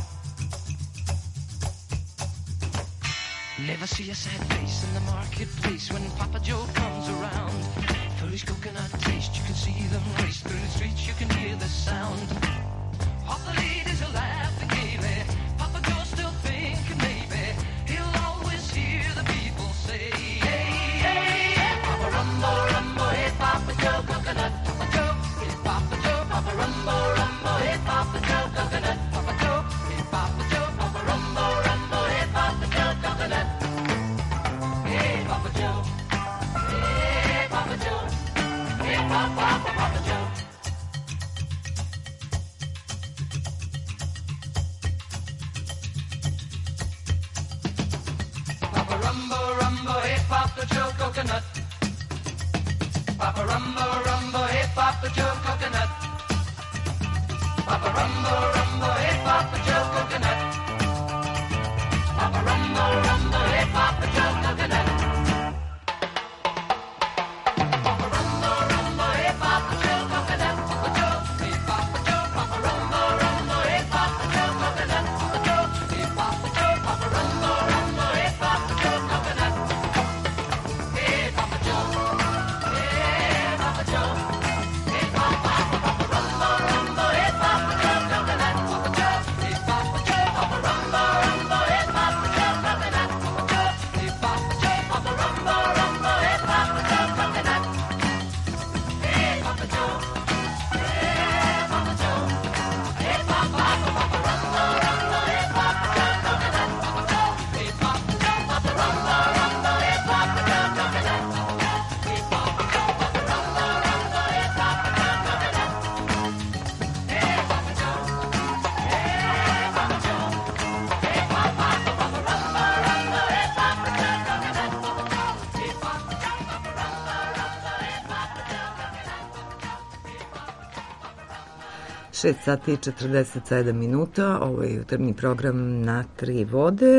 Never see a sad face in the marketplace when Papa Joe comes around. For his coconut taste, you can see them race through the streets, you can hear the sound. All the ladies are laughing gaily. Papa Joe's still thinking maybe he'll always hear the people say, hey, hey, hey, Papa Rumbo, Rumbo, hey Papa Joe, coconut, Papa Joe, hey Papa Joe, Papa Rumbo, Rumbo, hey Papa Joe, coconut, Papa Joe, hey Papa Joe, Papa Rumbo, Rumbo, hey Papa Joe, coconut, hey Papa Joe, hey Papa Joe, hey Papa, Papa Joe. Papa Rumbo, Rumbo, hey Papa Joe, coconut. Papa Rumbo, Rumbo, hey Papa Joe, coconut. Papa Rumbo, Rumbo, hey Papa Joe, coconut. Papa Rumbo, Rumbo, hey Papa Joe, coconut. Papa Rumbo, Rumbo, hey Papa Joe, coconut. Papa Joe, hey Papa Joe, Papa Rumbo, Rumbo, hey Papa Joe, coconut. Papa Joe, hey Papa Joe, Papa Rumbo, Rumbo, hey Papa Joe, coconut. Hey Papa Joe. Papa šest sati i četrdeset sedam minuta, ovo je jutarnji program na tri vode,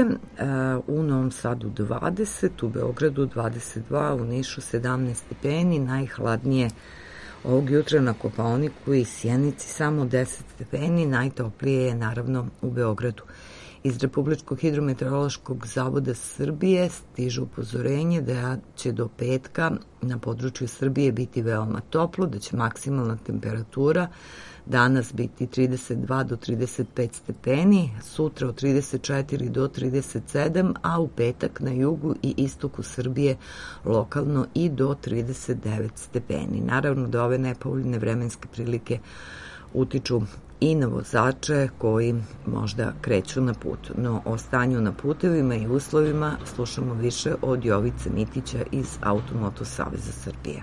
u Novom Sadu dvadeset, u Beogradu dvadeset dva, u Nišu sedamnaest stepeni, najhladnije ovog jutra na Kopaoniku i Sjenici samo deset stepeni, najtoplije je naravno u Beogradu. Iz Republičkog hidrometeorološkog zavoda Srbije stiže upozorenje da će do petka na području Srbije biti veoma toplo, da će maksimalna temperatura danas biti trideset dva do trideset pet stepeni, sutra od trideset četiri do trideset sedam, a u petak na jugu i istoku Srbije lokalno i do trideset devet stepeni. Naravno da ove nepovoljne vremenske prilike utiču i na vozače koji možda kreću na put. No o stanju na putevima i uslovima slušamo više od Jovice Mitića iz Automoto Saveza Srbije.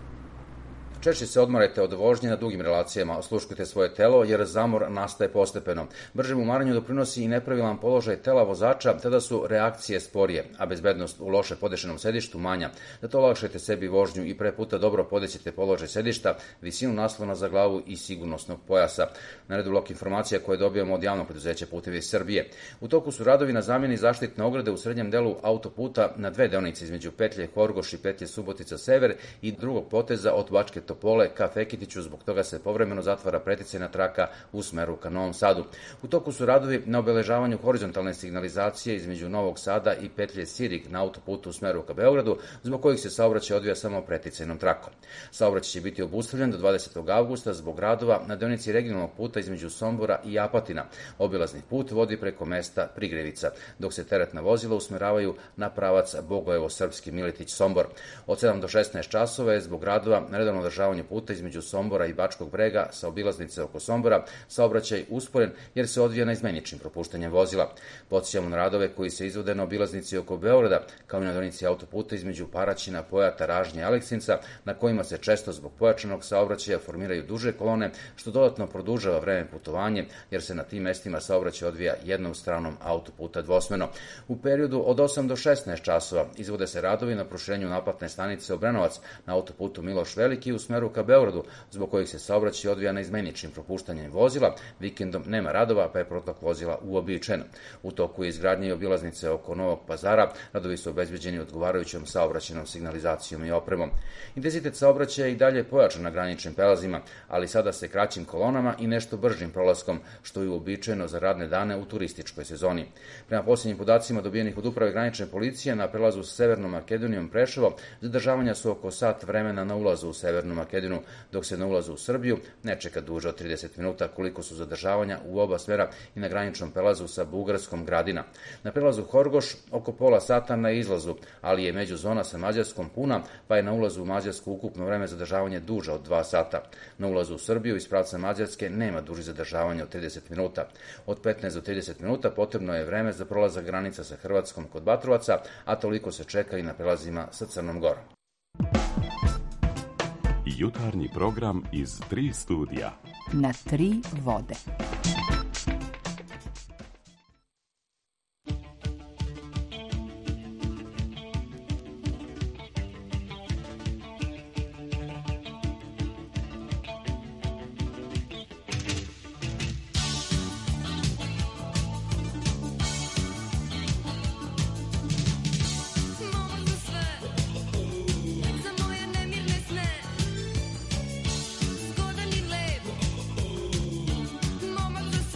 Češće se odmarajte od vožnje na dugim relacijama, osluškujte svoje telo jer zamor nastaje postepeno. Bržem umaranju doprinosi i nepravilan položaj tela vozača, tada su reakcije sporije, a bezbednost u loše podešenom sedištu manja. Da to olakšajte sebi vožnju i pre puta dobro podećete položaj sedišta, visinu naslona za glavu i sigurnosnog pojasa. Na redu blok informacija koje dobijamo od javnog preduzeća Putevi Srbije. U toku su radovi na zamjeni zaštitne ograde u srednjem delu autoputa na dve deonice između petlje Horgoš i petlje Subotica Sever i drugog poteza od Bačke Topole ka Fekitiću, zbog toga se povremeno zatvara preticajna traka u smeru ka Novom Sadu. U toku su radovi na obeležavanju horizontalne signalizacije između Novog Sada i petlje Sirig na autoputu u smeru ka Beogradu, zbog kojih se saobraćaj odvija samo preticajnom trakom. Saobraćaj će biti obustavljen do dvadesetog avgusta zbog radova na deonici regionalnog puta između Sombora i Apatina. Obilazni put vodi preko mesta Prigrevica, dok se teretna vozila usmeravaju na pravac Bogojevo-Srpski Miletić-Sombor. Od sedam do šesnaest časova je zbog radova na redovno održavanje puta između Sombora i Bačkog Brega sa obilaznice oko Sombora saobraćaj usporen jer se odvija naizmeničnim propuštanjem vozila. Podsjećamo na radove koji se izvode na obilaznici oko Beograda, kao i na deonici autoputa između Paraćina, Pojata, Ražnje i Aleksinca, na kojima se često zbog pojačanog saobraćaja formiraju duže kolone, što dodatno produžava vreme putovanje, jer se na tim mestima saobraćaj odvija jednom stranom autoputa dvosmeno. U periodu od osam do šesnaest časova izvode se radovi na proširenju naplatne stanice Obrenovac na autoputu Miloš Veliki u smeru ka Beogradu, zbog kojih se saobraćaj odvija naizmeničnim propuštanjem vozila. Vikendom nema radova, pa je protok vozila uobičajen. U toku je izgradnje i obilaznice oko Novog Pazara, radovi su obezbeđeni odgovarajućom saobraćajnom signalizacijom i opremom. Intenzitet saobraćaja i dalje je pojačan na graničnim prelazima, ali sada se kraćim kolonama i nešto bržim prolaskom, što je uobičajeno za radne dane u turističkoj sezoni. Prema posljednjim podacima dobijenih od Uprave granične policije na prelazu sa Severnom Makedonijom Preševo, zadržavanja su oko sat vremena na ulazu u Severnu Makedoniju, dok se na ulazu u Srbiju ne čeka duže od trideset minuta, koliko su zadržavanja u oba smera i na graničnom prelazu sa Bugarskom Gradina. Na prelazu Horgoš oko pola sata na izlazu, ali je međuzona sa Mađarskom puna, pa je na ulazu u Mađarsku ukupno vreme zadržavanja duže od dva sata. Na ulazu u Srbiju iz pravca Mađarske nema duži zadržavanja od trideset minuta. Od petnaest do trideset minuta potrebno je vreme za prolazak granica sa Hrvatskom kod Batrovaca, a toliko se čeka i na prelazima sa Crnom Gorom. Jutarnji program iz tri studija. Na tri vode. Momak za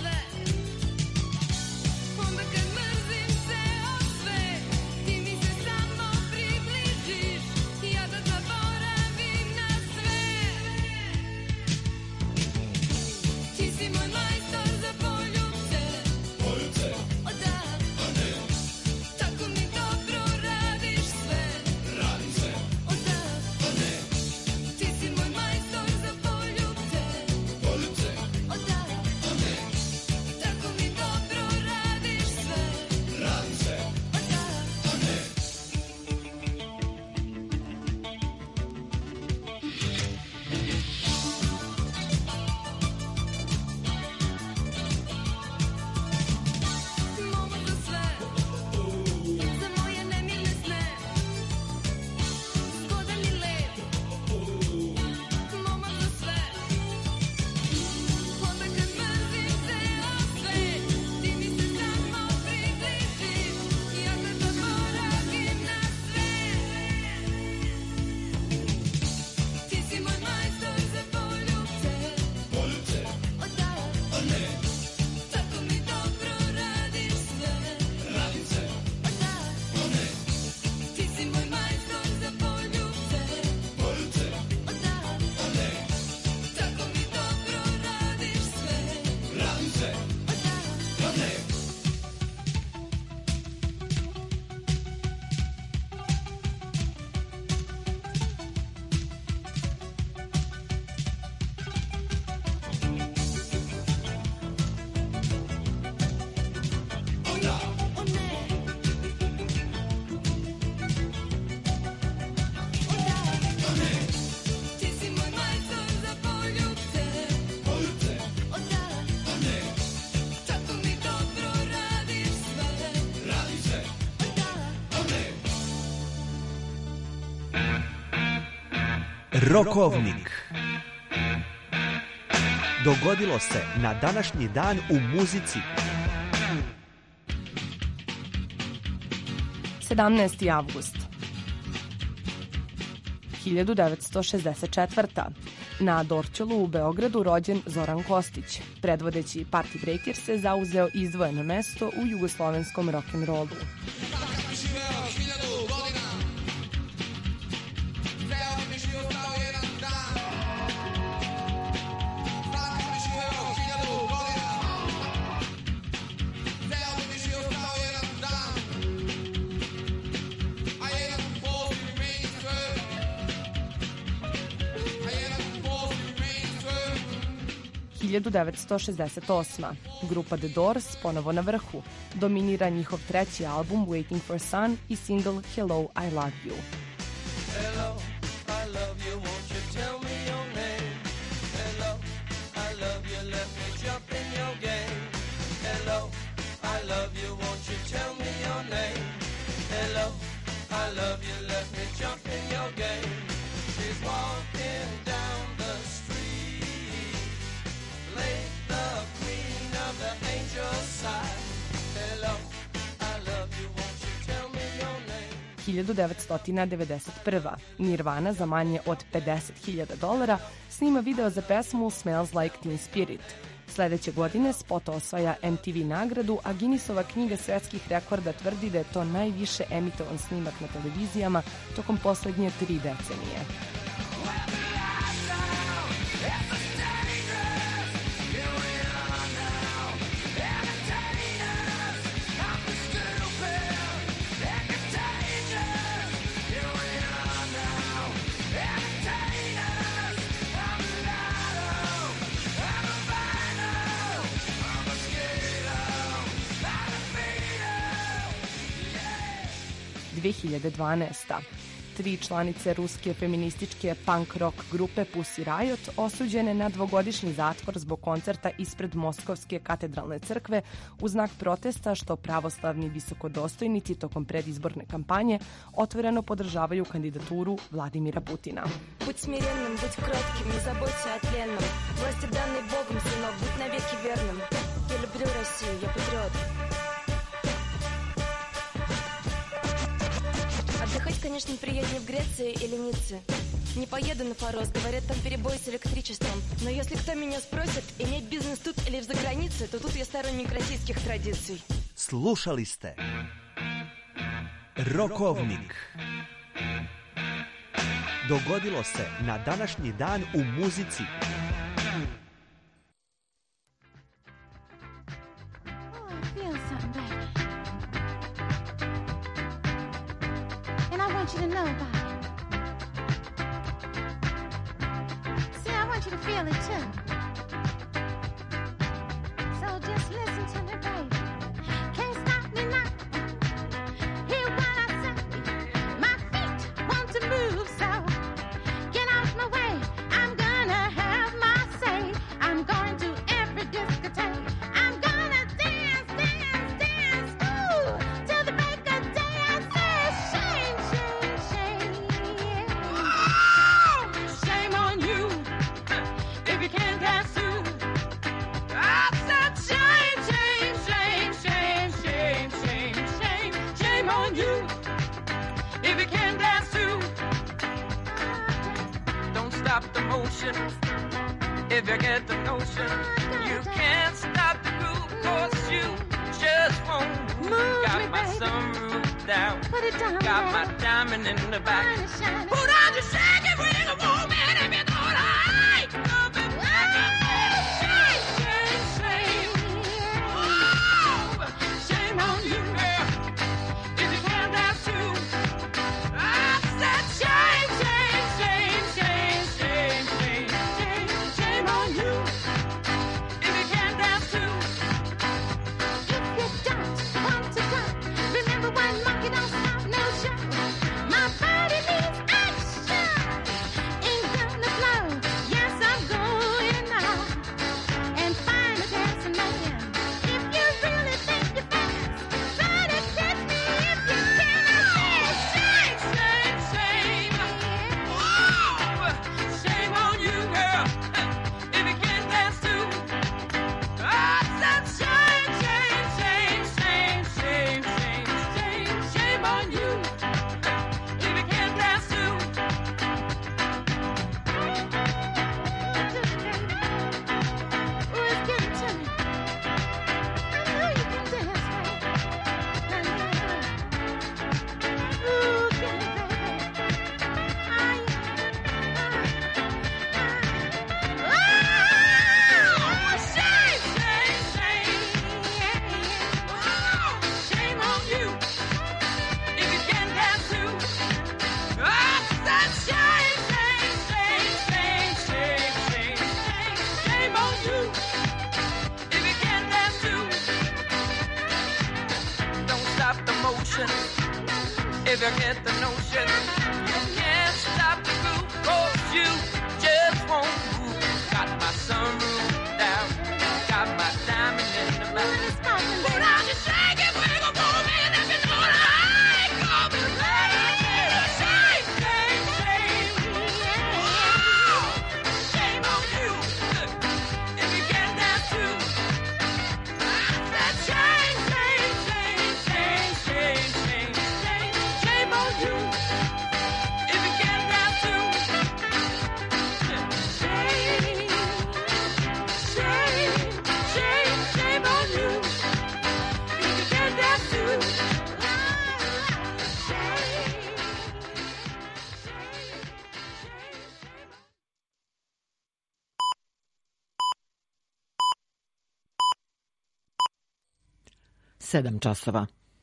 Rokovnik. Dogodilo se na današnji dan u muzici. sedamnaesti avgust hiljadu devetsto šezdeset četvrte. Na Dorćolu u Beogradu rođen Zoran Kostić. Predvodeći Party Breakers je zauzeo izdvojeno mesto u jugoslovenskom rock'n'rollu. hiljadu devetsto šezdeset osme. Grupa The Doors ponovo na vrhu. Dominira njihov treći album Waiting for Sun i single Hello, I Love You. Hello, I love you, won't you tell me your name? Hello, I love you, let me jump in your game. Hello, I love you, won't you tell me your name? Hello, I love you, let me jump in your game. She's walking down the street, late the queen of the angel side. Hello, I love you, won't you tell me your name? hiljadu devetsto devedeset prve. Nirvana za manje od pedeset hiljada dolara snima video za pesmu Smells Like Teen Spirit. Sledeće godine spot osvaja M T V nagradu, a Guinnessova knjiga svetskih rekorda tvrdi da je to najviše emitovan snimak na televizijama tokom poslednje tri decenije. dve hiljade dvanaeste. Tri članice ruske feminističke punk rock grupe Pussy Riot osuđene na dvogodišnji zatvor zbog koncerta ispred Moskovske katedralne crkve u znak protesta što pravoslavni visokodostojnici tokom predizborne kampanje otvoreno podržavaju kandidaturu Vladimira Putina. Будь смиренным, будь кротким, не заботься о тленном. Власти данной Богом, сынок, будь навеки верным. Я люблю Россию, я патриот. Отдыхать, конечно, приятнее в Греции или Ницце. Не поеду на Форос, говорят, там перебой с электричеством. Но если кто меня спросит, иметь бизнес тут или за границей, то тут я сторонник российских традиций. Slušali ste Rokovnik. Dogodilo se na današnji dan u muzici. You to know about it. See, I want you to feel it too. So just listen to me, baby. Can't stop me now. Hear what I say. My feet want to move, so get off my way. I'm gonna have my say. I'm going to every discotheque. I'm gonna dance, dance, dance, ooh, till the break of day. I say, shame, shame. Shame on you if you can't dance too. I said shame, shame, shame, shame, shame, shame, shame, shame on you if you can't dance too. Don't stop the motion if you get the notion. You can't stop the groove, cause you just won't move. Got my sunroof down, got my diamond in the back. Put on the shaggy ring of woman if you don't like. Shame, shame, shame. Oh, shame on you, girl, if you can't dance too. I said shame, shame, shame, shame, shame, shame, shame, shame on you if you can't dance too. If you don't want to stop, remember one monkey don't stop no show. My body needs action. motion. You can't stop the groove, 'cause you just won't move. Got my sunroof down, got my diamond in the back. Put on your shake it, wiggle, move, and if you know that I ain't coming back. Shake, shake, shake. Oh, shame on you if you can't dance too. I said shame, shame, shame, shame, shame, shame, shame, shame on you if you can't dance too. Shame, shame, shame, shame on you if you can't dance too. Sedam časova.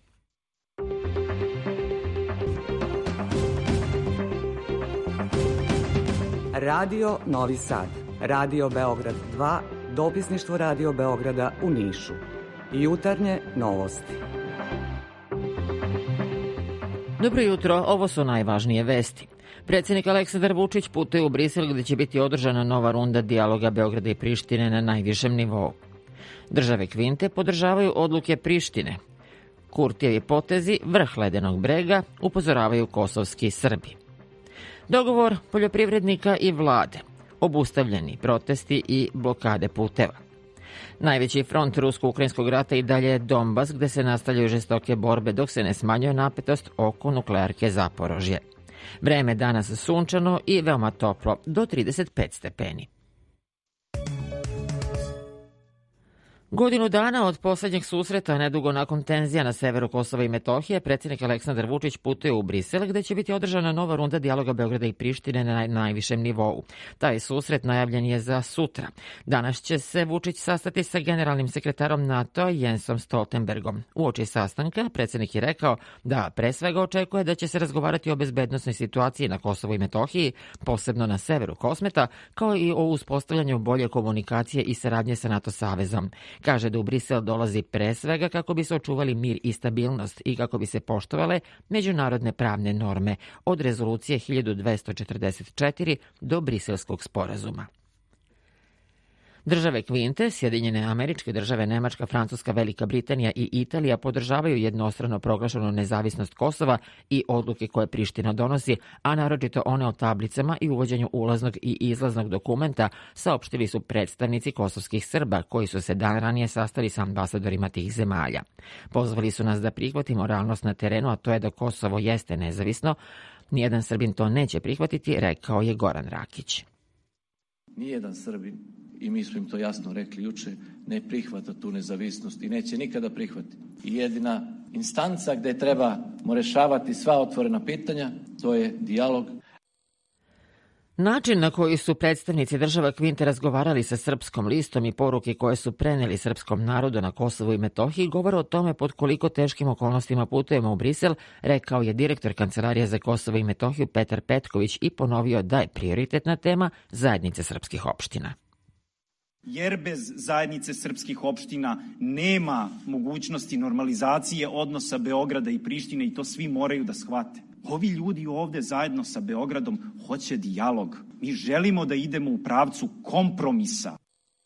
Radio Novi Sad, Radio Beograd dva, dopisništvo Radio Beograda u Nišu. Jutarnje novosti. Dobro jutro, ovo su najvažnije vesti. Predsjednik Aleksandar Vučić putuje u Brisel gdje će biti održana nova runda dijaloga Beograda i Prištine na najvišem nivou. Države Kvinte podržavaju odluke Prištine. Kurtijevi potezi, vrh ledenog brega, upozoravaju kosovski Srbi. Dogovor poljoprivrednika i vlade, obustavljeni protesti i blokade puteva. Najveći front rusko-ukrajinskog rata i dalje je Donbas, gde se nastavljaju žestoke borbe dok se ne smanjuje napetost oko nuklearke Zaporožje. Vreme danas sunčano i veoma toplo, do trideset pet stepeni. Godinu dana od posljednjeg susreta, nedugo nakon tenzija na severu Kosova i Metohije, predsjednik Aleksandar Vučić putuje u Brisel gde će biti održana nova runda dijaloga Beograda i Prištine na najvišem nivou. Taj susret najavljen je za sutra. Danas će se Vučić sastati sa generalnim sekretarom NATO Jensom Stoltenbergom. Uoči sastanka predsjednik je rekao da pre svega očekuje da će se razgovarati o bezbednosnoj situaciji na Kosovu i Metohiji, posebno na severu Kosmeta, kao i o uspostavljanju bolje komunikacije i saradnje sa NATO savezom. Kaže da u Brisel dolazi pre svega kako bi se očuvali mir i stabilnost i kako bi se poštovale međunarodne pravne norme od rezolucije hiljadu dvesta četrdeset četiri do Briselskog sporazuma. Države Kvinte, Sjedinjene Američke Države, Nemačka, Francuska, Velika Britanija i Italija podržavaju jednostrano proglašenu nezavisnost Kosova i odluke koje Priština donosi, a naročito one o tablicama i uvođenju ulaznog i izlaznog dokumenta, saopštili su predstavnici kosovskih Srba koji su se dan ranije sastali sa ambasadorima tih zemalja. Pozvali su nas da prihvatimo realnost na terenu, a to je da Kosovo jeste nezavisno. Nijedan Srbin to neće prihvatiti, rekao je Goran Rakić. Nijedan Srbin, i mi smo im to jasno rekli juče, ne prihvata tu nezavisnost i neće nikada prihvatiti. I jedina instanca gde trebamo rešavati sva otvorena pitanja, to je dijalog. Način na koji su predstavnici država Kvinte razgovarali sa Srpskom listom i poruke koje su preneli srpskom narodu na Kosovu i Metohiji govore o tome pod koliko teškim okolnostima putujemo u Brisel, rekao je direktor Kancelarije za Kosovo i Metohiju Petar Petković i ponovio da je prioritetna tema zajednice srpskih opština. Jer bez zajednice srpskih opština nema mogućnosti normalizacije odnosa Beograda i Prištine i to svi moraju da shvate. Ovi ljudi ovde zajedno sa Beogradom hoće dijalog. Mi želimo da idemo u pravcu kompromisa.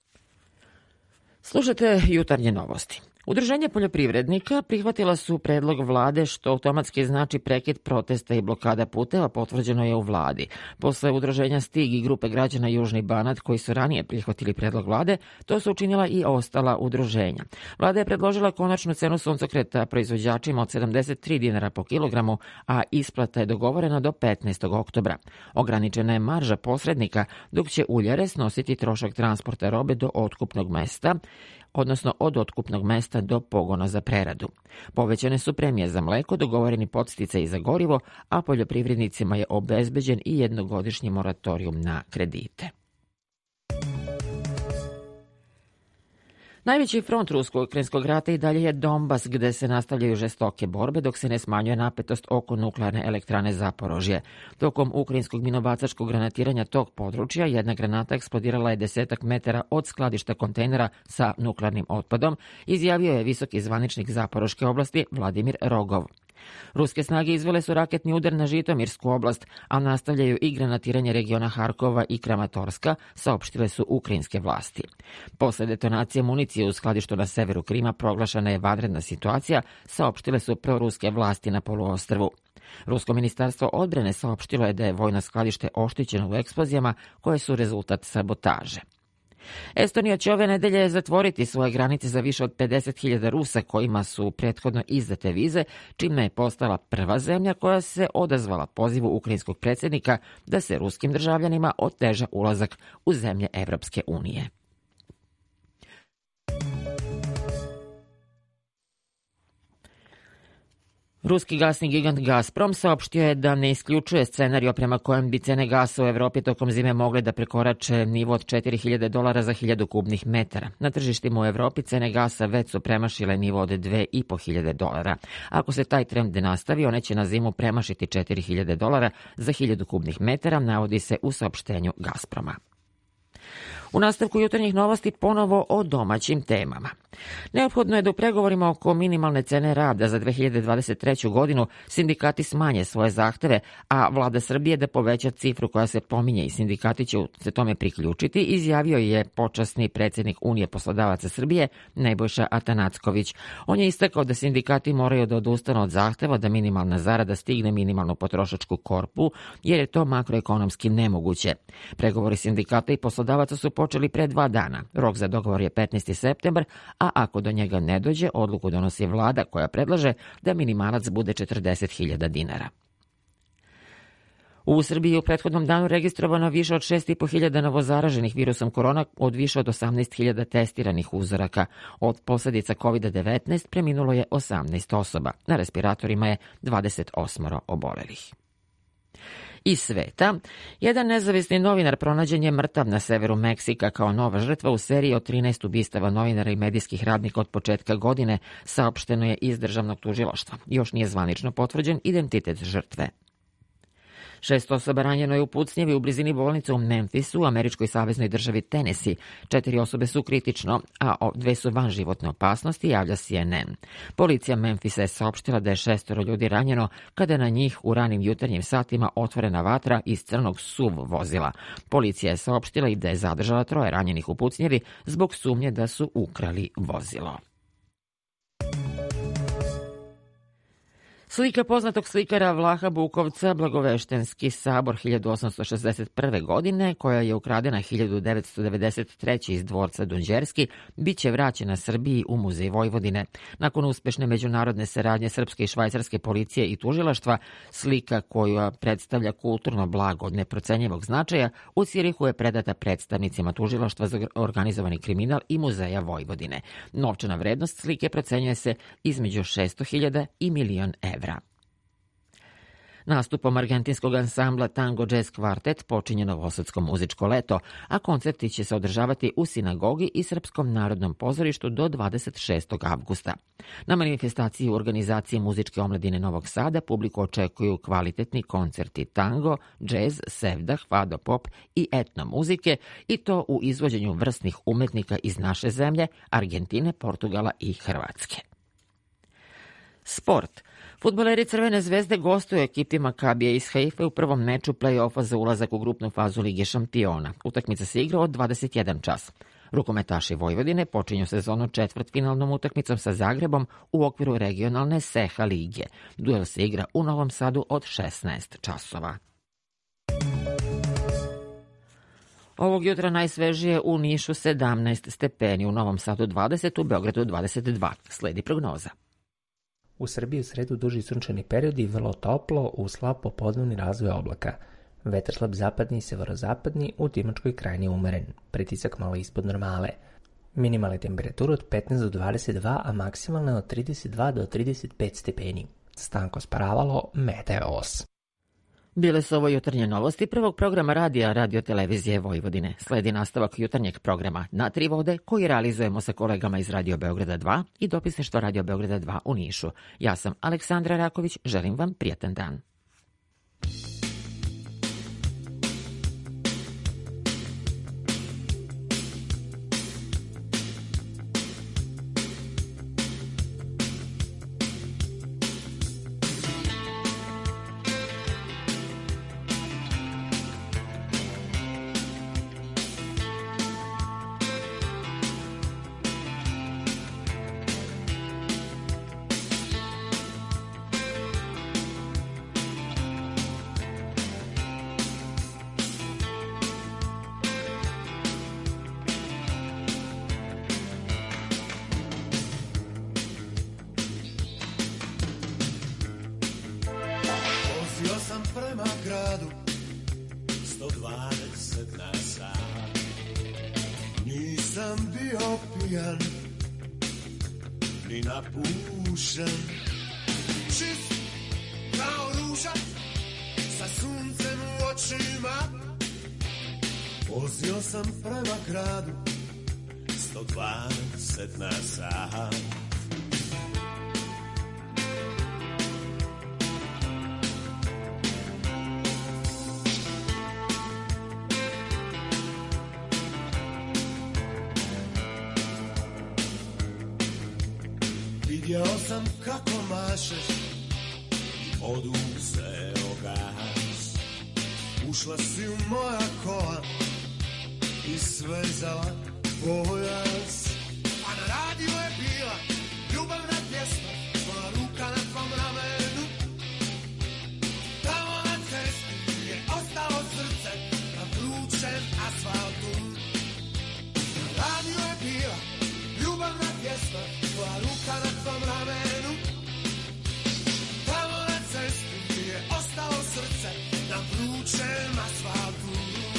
Slušate jutarnje novosti. Udruženje poljoprivrednika prihvatila su predlog vlade što automatski znači prekid protesta i blokada puteva, potvrđeno je u vladi. Posle udruženja Stig i grupe građana Južni Banat koji su ranije prihvatili predlog vlade, to su učinila i ostala udruženja. Vlada je predložila konačnu cenu suncokreta proizvođačima od sedamdeset tri dinara po kilogramu, a isplata je dogovorena do petnaestog oktobra. Ograničena je marža posrednika, dok će uljare snositi trošak transporta robe do otkupnog mesta, odnosno od otkupnog mesta do pogona za preradu. Povećane su premije za mleko, dogovoreni podsticaji za gorivo, a poljoprivrednicima je obezbeđen i jednogodišnji moratorijum na kredite. Najveći front rusko-ukrajinskog rata i dalje je Donbas, gde se nastavljaju žestoke borbe dok se ne smanjuje napetost oko nuklearne elektrane Zaporožje. Tokom ukrajinskog minobacačkog granatiranja tog područja jedna granata eksplodirala je desetak metara od skladišta kontejnera sa nuklearnim otpadom, izjavio je visoki zvaničnik Zaporoške oblasti Vladimir Rogov. Ruske snage izvele su raketni udar na Žitomirsku oblast, a nastavljaju i granatiranje regiona Harkova i Kramatorska, saopštile su ukrajinske vlasti. Posle detonacije municije u skladištu na severu Krima proglašena je vanredna situacija, saopštile su proruske vlasti na poluostrvu. Rusko ministarstvo odbrane saopštilo je da je vojno skladište oštećeno u eksplozijama koje su rezultat sabotaže. Estonija će ove nedelje zatvoriti svoje granice za više od pedeset hiljada Rusa kojima su prethodno izdate vize, čime je postala prva zemlja koja se odazvala pozivu ukrajinskog predsjednika da se ruskim državljanima oteža ulazak u zemlje Evropske unije. Ruski gasni gigant Gazprom saopštio je da ne isključuje scenario prema kojem bi cene gasa u Evropi tokom zime mogle da prekorače nivo od četiri hiljade dolara za hiljadu kubnih metara. Na tržištima u Evropi cene gasa već su premašile nivo od dve i po hiljade dolara. Ako se taj trend ne nastavi, one će na zimu premašiti četiri hiljade dolara za hiljadu kubnih metara, navodi se u saopštenju Gazproma. U nastavku jutarnjih novosti ponovo o domaćim temama. Neophodno je da u pregovorima oko minimalne cene rada za dve hiljade dvadeset treću godinu sindikati smanje svoje zahteve, a vlada Srbije da poveća cifru koja se pominje i sindikati će se tome priključiti, izjavio je počasni predsjednik Unije poslodavaca Srbije Nebojša Atanacković. On je istakao da sindikati moraju da odustanu od zahteva da minimalna zarada stigne minimalnu potrošačku korpu, jer je to makroekonomski nemoguće. Pregovori sindikata i poslodavaca su počeli pre dva dana. Rok za dogovor je petnaesti septembar, a ako do njega ne dođe, odluku donosi vlada koja predlaže da minimalac bude četrdeset hiljada dinara. U Srbiji je u prethodnom danu registrovano više od šest i po hiljada novozaraženih virusom korona od više od osamnaest hiljada testiranih uzoraka. Od posljedica kovid devetnaest preminulo je osamnaest osoba. Na respiratorima je dvadeset osam obolelih. Iz sveta, jedan nezavisni novinar pronađen je mrtav na severu Meksika kao nova žrtva u seriji od trinaest ubistava novinara i medijskih radnika od početka godine, saopšteno je iz državnog tužilaštva. Još nije zvanično potvrđen identitet žrtve. Šest osoba ranjeno je u pucnjevi u blizini bolnice u Memphisu, u američkoj saveznoj državi Tennessee. Četiri osobe su kritično, a dve su van životne opasnosti, javlja C N N. Policija Memphisa je saopštila da je šestoro ljudi ranjeno kada je na njih u ranim jutarnjim satima otvorena vatra iz crnog S U V vozila. Policija je saopštila i da je zadržala troje ranjenih u pucnjevi zbog sumnje da su ukrali vozilo. Slika poznatog slikara Vlaha Bukovca, Blagoveštenski sabor hiljadu osamsto šezdeset prve. godine, koja je ukradena hiljadu devetsto devedeset treće. iz dvorca Dunđerski, bit će vraćena Srbiji u Muzej Vojvodine. Nakon uspešne međunarodne saradnje srpske i švajcarske policije i tužilaštva, slika koju predstavlja kulturno blago od neprocenjivog značaja, u Cirihu je predata predstavnicima tužilaštva za organizovani kriminal i Muzeja Vojvodine. Novčana vrednost slike procenjuje se između šesto hiljada i milion evra. Nastupom argentinskog ansambla Tango Jazz Kvartet počinje Novosadsko muzičko leto, a koncerti će se održavati u sinagogi i Srpskom narodnom pozorištu do dvadeset šestog avgusta. Na manifestaciji u organizaciji muzičke omladine Novog Sada publiku očekuju kvalitetni koncerti tango, džez, sevdah, fado pop i etno muzike, i to u izvođenju vrsnih umetnika iz naše zemlje, Argentine, Portugala i Hrvatske. Sport. Fudbaleri Crvene zvezde gostuju ekipi Makabija iz Haife u prvom meču play-offa za ulazak u grupnu fazu Lige šampiona. Utakmica se igra od dvadeset jedan čas. Rukometaši Vojvodine počinju sezonu četvrtfinalnom utakmicom sa Zagrebom u okviru regionalne Seha lige. Duel se igra u Novom Sadu od šesnaest časova. Ovog jutra najsvežije u Nišu sedamnaest stepeni, u Novom Sadu dvadeset, u Beogradu dvadeset dva. Sledi prognoza. U Srbiji u sredu duži sunčani period i vrlo toplo, uz slab popodnevni razvoj oblaka. Vetar slab zapadni i severozapadni, u Timočkoj krajini umeren. Pritisak malo ispod normale. Minimalne temperature od petnaest do dvadeset dva, a maksimalne od trideset dva do trideset pet stepeni. Stanko sparavalo, Meteos. Bile su ovo jutarnje novosti prvog programa radija Radio Televizije Vojvodine. Sledi nastavak jutarnjeg programa Na tri vode, koji realizujemo sa kolegama iz Radio Beograda dva i dopisništvo Radio Beograda dva u Nišu. Ja sam Aleksandra Raković, želim vam prijatan dan. dvadeset na sat. Nisam bio pijan ni napušen, čist kao ruža sa suncem u očima. Vozio sam prema gradu sto dvadeset na sat. Vidio sam kako mašeš, oduzeo gas. Ušla si u moja kola i svezala pojas. A na radiju je bila ljubavna pjesma, tvoja ruka na tvom ramenu. Tamo na cesti je ostalo srce na vrućem asfaltu. Na radiju je bila ljubavna pjesma, tvoja ruka na tvom ramenu. Tamo na cesti je ostalo srce na vrućem asfaltu.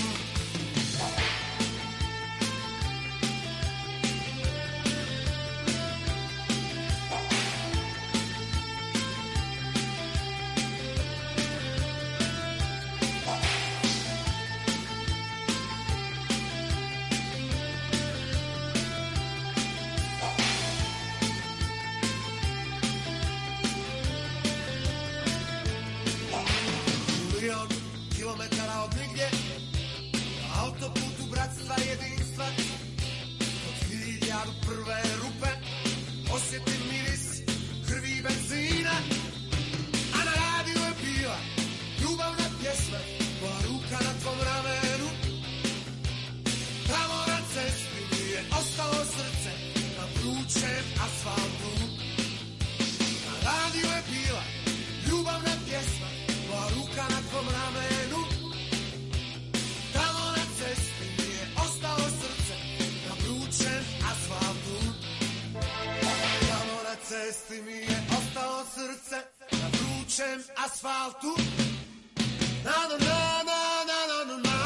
Cesti mi je ostalo srce na vrućem asfaltu. Na na na na na na na.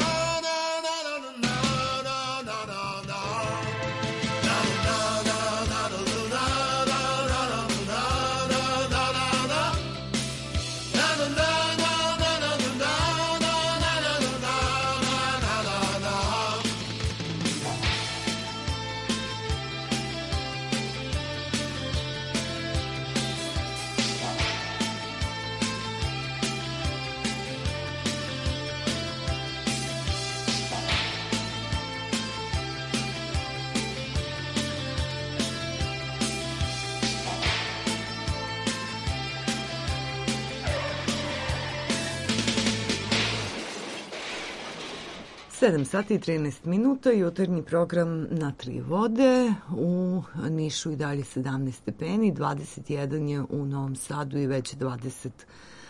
sedam sati i trinaest minuta, jutarnji program na tri vode. U Nišu i dalje sedamnaest stepeni, dvadeset jedan je u Novom Sadu i već dvadeset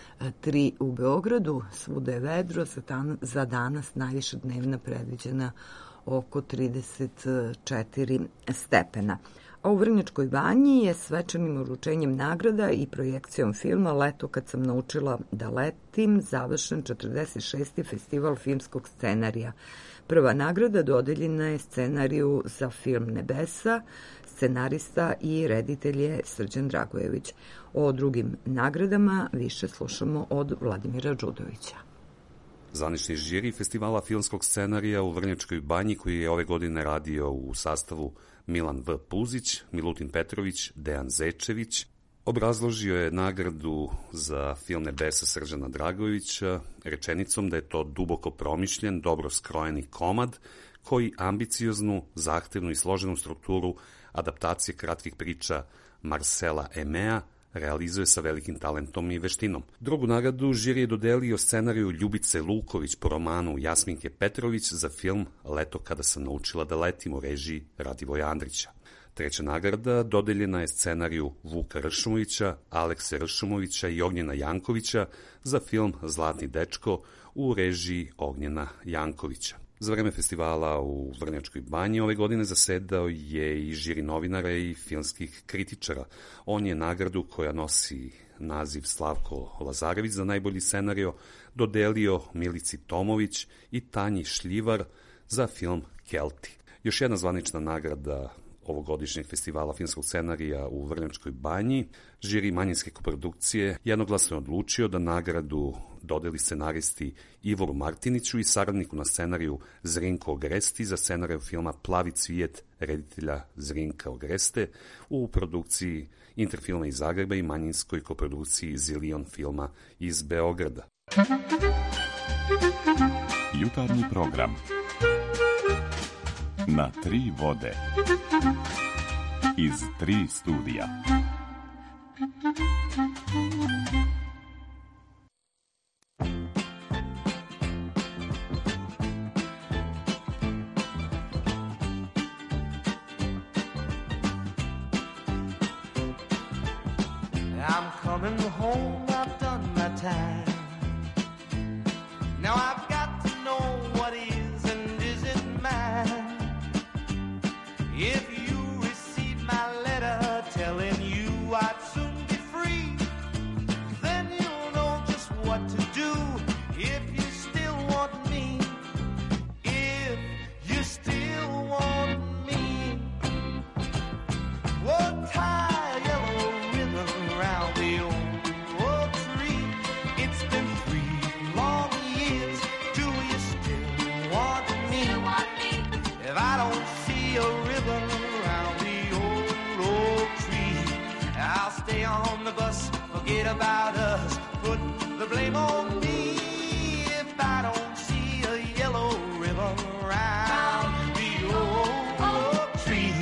tri u Beogradu. Svuda je vedro, za danas najviša dnevna predviđena oko trideset četiri stepena. A u Vrnjačkoj Banji je svečanim uručenjem nagrada i projekcijom filma Leto kad sam naučila da letim završen četrdeset šesti festival filmskog scenarija. Prva nagrada dodeljena je scenariju za film Nebesa, scenarista i reditelj je Srđan Dragojević. O drugim nagradama više slušamo od Vladimira Đudovića. Zvanični žiri festivala filmskog scenarija u Vrnjačkoj Banji, koji je ove godine radio u sastavu Milan V. Puzić, Milutin Petrović, Dejan Zečević, obrazložio je nagradu za film Nebesa Srđana Dragojevića rečenicom da je to duboko promišljen, dobro skrojeni komad koji ambicioznu, zahtevnu i složenu strukturu adaptacije kratkih priča Marcela Emea realizuje sa velikim talentom i veštinom. Drugu nagradu žiri je dodelio scenariju Ljubice Luković po romanu Jasminke Petrović za film Leto kada sam naučila da letim u režiji Radivoja Andrića. Treća nagrada dodeljena je scenariju Vuka Ršumovića, Alekse Ršumovića i Ognjena Jankovića za film Zlatni dečko u režiji Ognjena Jankovića. Za vreme festivala u Vrnjačkoj Banji ove godine zasedao je i žiri novinara i filmskih kritičara. On je nagradu koja nosi naziv Slavko Lazarević za najbolji scenario dodelio Milici Tomović i Tanji Šljivar za film Kelti. Još jedna zvanična nagrada ovogodišnjeg festivala filmskog scenarija u Vrnjačkoj Banji. Žiri manjinske koprodukcije jednoglasno je odlučio da nagradu dodeli scenaristi Ivoru Martiniću i saradniku na scenariju Zrinko Ogresti za scenariju filma Plavi cvijet reditelja Zrinka Ogreste u produkciji Interfilma iz Zagreba i manjinskoj koprodukciji Zilion filma iz Beograda. Jutarnji program na tri vode iz tri studija. I'm coming home, I've done my time. Now I've got to know what is and isn't mine. If you receive my letter telling you I'd soon be free, then you'll know just what to do if you still want me. If you still want me, oh, tie a yellow ribbon around the old oak tree. It's been three long years. Do you still want me? If I don't see a ribbon around the old oak tree, I'll stay on the bus, forget about us, put the blame on me. If I don't see a yellow ribbon around the old oak tree.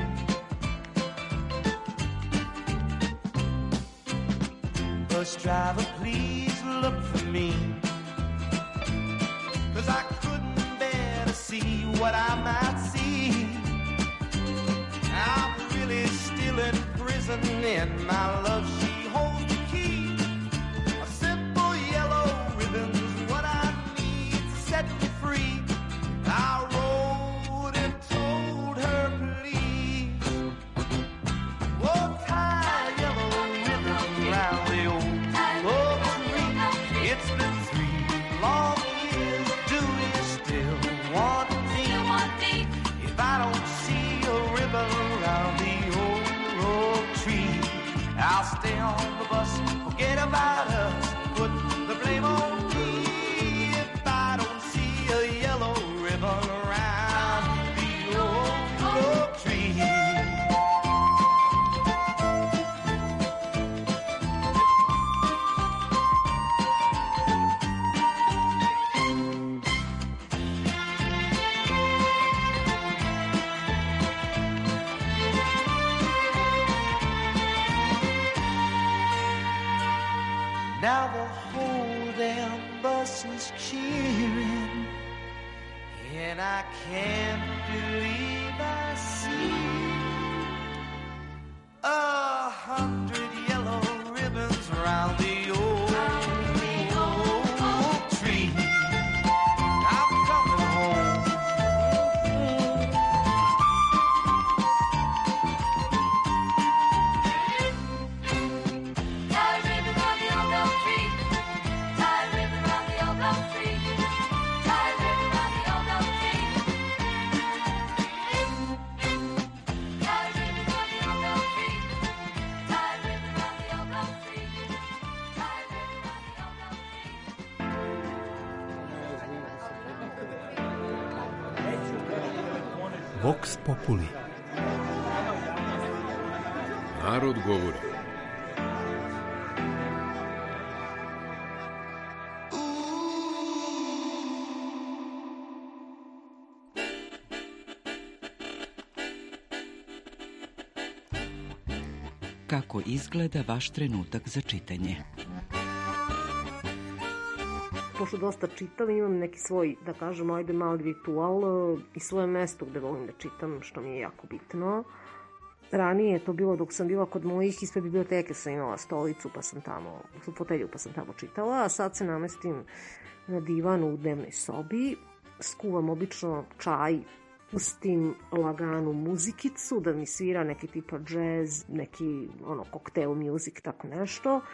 Bus driver, please look for me, 'cause I couldn't bear to see what I might see. I'm really still in prison and my love, she holds the key. A simple yellow ribbon's what I need to set me free. I wrote and told her, please, oh, tie a yellow ribbon around the old oak tree. It's been three long years. Do you still want me? If I don't see a ribbon around the old oak tree, I'll stay on the bus, forget about us, put the blame on me. If I don't see a yellow ribbon around the old oak tree. Now the whole damn bus is cheering, and I can't believe I see a hundred yellow ribbons around the old oak tree. I'm coming home. Tie a ribbon round the old oak tree. Tie a ribbon round the old oak tree. Tie a ribbon round the old oak tree. Tie a ribbon round the old oak tree. Tie a ribbon round the old oak tree. Tie a ribbon round the old oak tree. Vox Populi. Narod govori. Kako izgleda vaš trenutak za čitanje? Pošto dosta čitam, imam neki svoj, da kažem, ajde mali ritual i svoje mesto gde volim da čitam, što mi je jako bitno. Ranije je to bilo dok sam bila kod mojih, ispred biblioteke sam imala stolicu, pa sam tamo, fotelju pa sam tamo čitala, a sad se namestim na divanu u dnevnoj sobi, skuvam obično čaj, pustim laganu muzikicu, da mi svira neki tipa džez, neki ono, koktel music, tako nešto,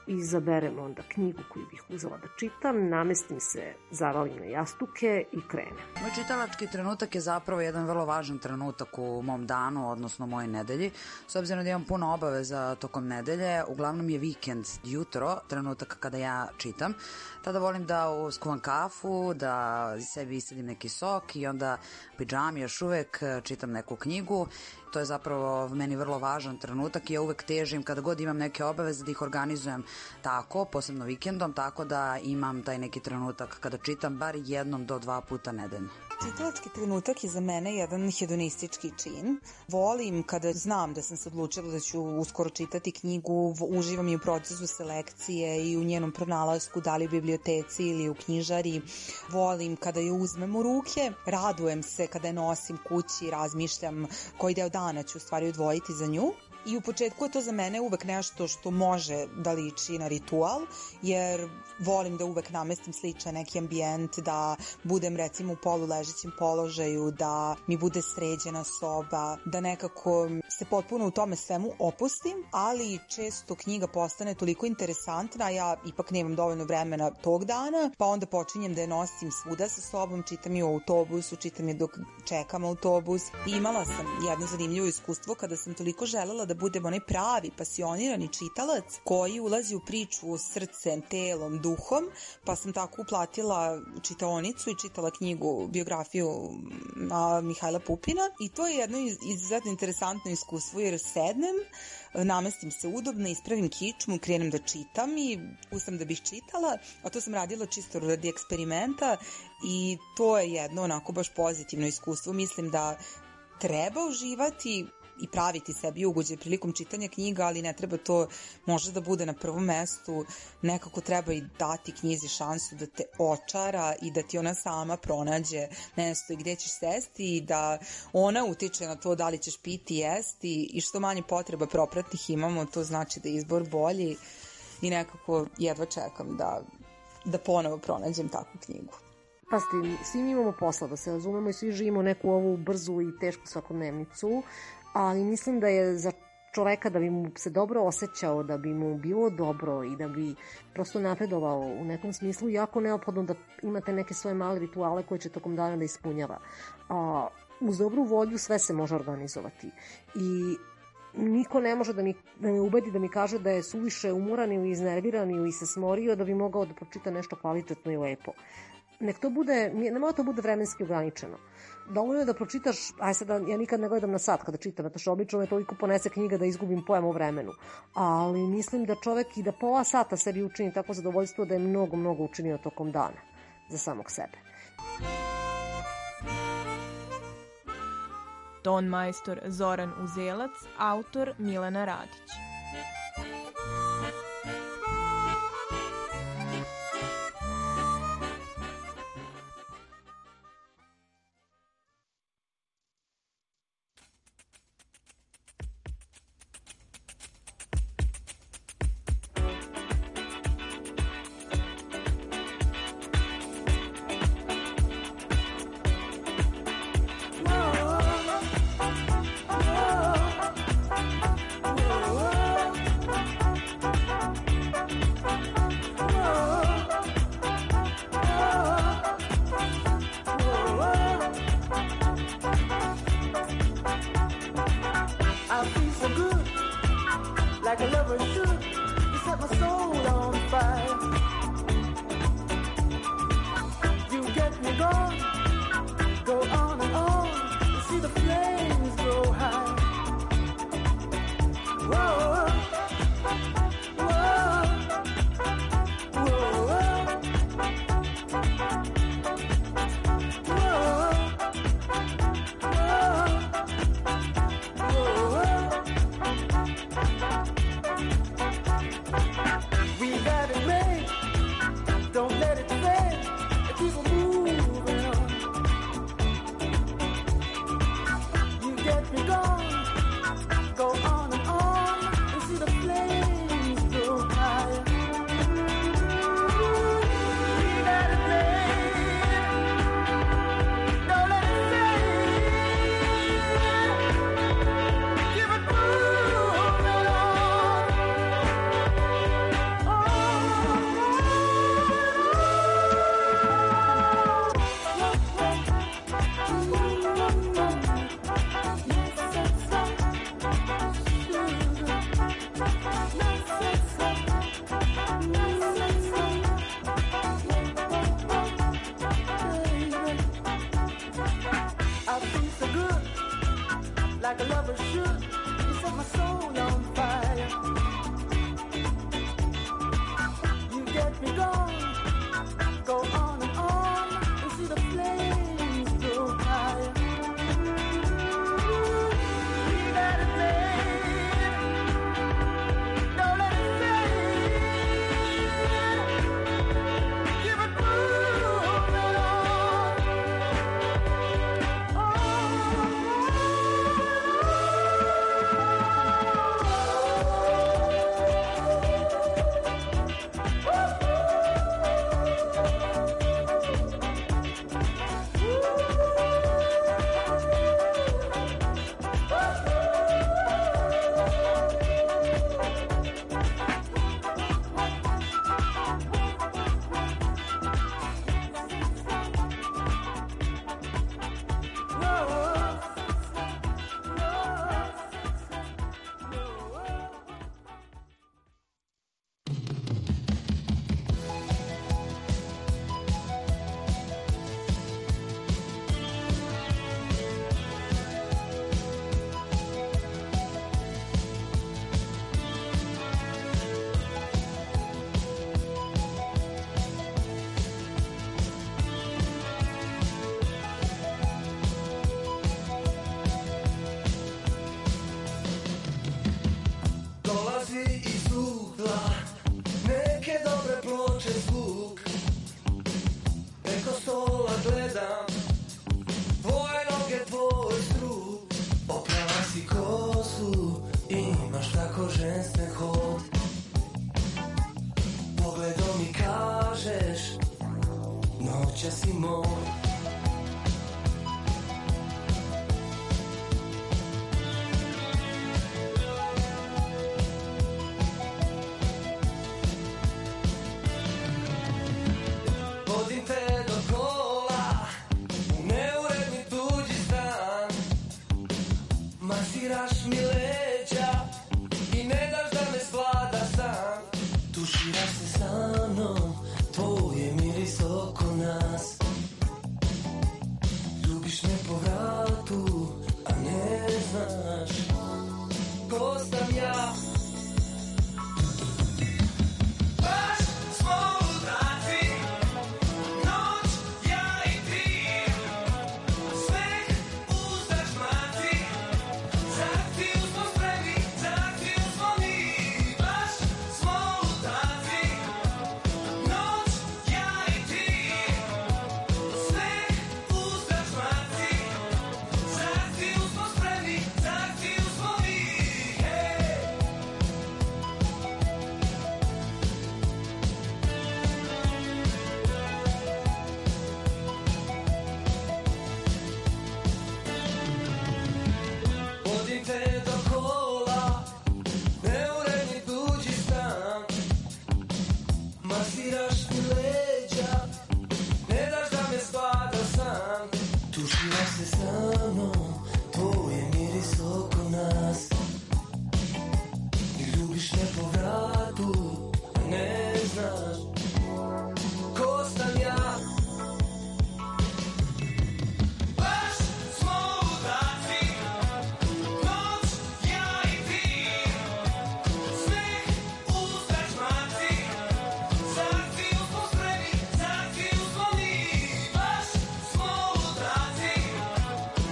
izaberem onda knjigu koju bih uzela da čitam, namestim se, zavalim na jastuke i krenem. Moj čitalački trenutak je zapravo jedan vrlo važan trenutak u mom danu, odnosno mojoj nedelji. S obzirom da imam puno obaveza tokom nedelje, uglavnom je vikend jutro, trenutak kada ja čitam. Tada volim da skuvam kafu, da sebi isedim neki sok i onda pidžami još uvek čitam neku knjigu. To je zapravo meni vrlo važan trenutak i ja uvek težim kada god imam neke obaveze da ih organizujem tako, posebno vikendom, tako da imam taj neki trenutak kada čitam bar jednom do dva puta nedeljno. Čitalački trenutak je za mene jedan hedonistički čin. Volim kada znam da sam se odlučila da ću uskoro čitati knjigu, uživam i u procesu selekcije i u njenom pronalasku, da li u biblioteci ili u knjižari. Volim kada je uzmem u ruke, radujem se kada je nosim kući, razmišljam koji deo dana ću u stvari odvojiti za nju. I u početku je to za mene uvek nešto što može da liči na ritual, jer volim da uvek namestim sličan neki ambijent, da budem recimo u poluležećem položaju, da mi bude sređena soba, da nekako se potpuno u tome svemu opustim, ali često knjiga postane toliko interesantna, a ja ipak nemam dovoljno vremena tog dana, pa onda počinjem da je nosim svuda sa sobom, čitam je u autobusu, čitam je dok čekam autobus. I imala sam jedno zanimljivo iskustvo kada sam toliko želela da budem onaj pravi, pasionirani čitalac koji ulazi u priču srcem, telom, duhom, pa sam tako uplatila čitaonicu i čitala knjigu, biografiju a, Mihajla Pupina i to je jedno izuzetno interesantno iskustvo jer sednem, namestim se udobno, ispravim kičmu, krenem da čitam i usam da bih čitala, a to sam radila čisto radi eksperimenta i to je jedno onako baš pozitivno iskustvo. Mislim da treba uživati i praviti sebi ugođaj prilikom čitanja knjiga, ali ne treba to možda da bude na prvom mestu, nekako treba i dati knjizi šansu da te očara i da ti ona sama pronađe mesto i gde ćeš sesti i da ona utiče na to da li ćeš piti, jesti i što manje potreba propratnih imamo, to znači da je izbor bolji i nekako jedva čekam da, da ponovo pronađem takvu knjigu. Pasti, svi mi imamo posla, da se razumemo i svi živimo neku ovu brzu i tešku svakodnevnicu, ali mislim da je za čoveka da bi mu se dobro osjećao, da bi mu bilo dobro i da bi prosto napredovao u nekom smislu, jako neophodno da imate neke svoje male rituale koje će tokom dana da ispunjava. A, uz dobru volju sve se može organizovati i niko ne može da, mi, da me ubedi da mi kaže da je suviše umoran ili iznerviran ili se smorio da bi mogao da pročita nešto kvalitetno i lepo. Nek to bude, ne mora to bude vremenski ograničeno. Dovoljno je da pročitaš, aj sad, ja nikad ne gledam na sat kada čitam, zato što obično me toliko ponese knjiga da izgubim pojam o vremenu. Ali mislim da čovek i da pola sata sebi učini tako zadovoljstvo da je mnogo, mnogo učinio tokom dana za samog sebe. Ton majstor Zoran Uzelac, autor Milena Radić. like a lover should. You set my soul on fire. You get me going, go on and on, and see the flames go higher. Let it fade, don't let it fade. Give it room and on. Dolazi iz ugla neke dobre ploče zvuk. Preko stola gledam tvoje noge, tvoj struk. Oprala si kosu, imaš tako ženstven hod. Pogledom mi kažeš, noća si moj. Vodim te do kola, u neuredni tuđi stan. Masiraš mi leđa i ne daš da me svlada sam. Tuširaš se sa mnom, tvoj je miris oko nas. Ljubiš me po vratu, a ne znaš ko sam ja. Baš smo ludaci, noć, ja i ti. Smeh uzdaš maci, za akciju smo spremni, za akciju smo mi. Baš smo ludaci, noć, ja i ti. Smeh uzdaš maci, za akciju smo spremni, za akciju smo mi. Hej! Vodim te do kola, neuredni tuđi stan. Masiraš mi leđa, ne daš da me svlada sam. Tuširaš se sa mnom, tvoj je miris oko nas. I ljubiš me po vratu, a ne znaš ko sam ja. Baš smo ludaci, noć, ja i ti. Smeh uzdaš maci, za akciju smo spremni, za akciju smo mi. Baš smo ludaci,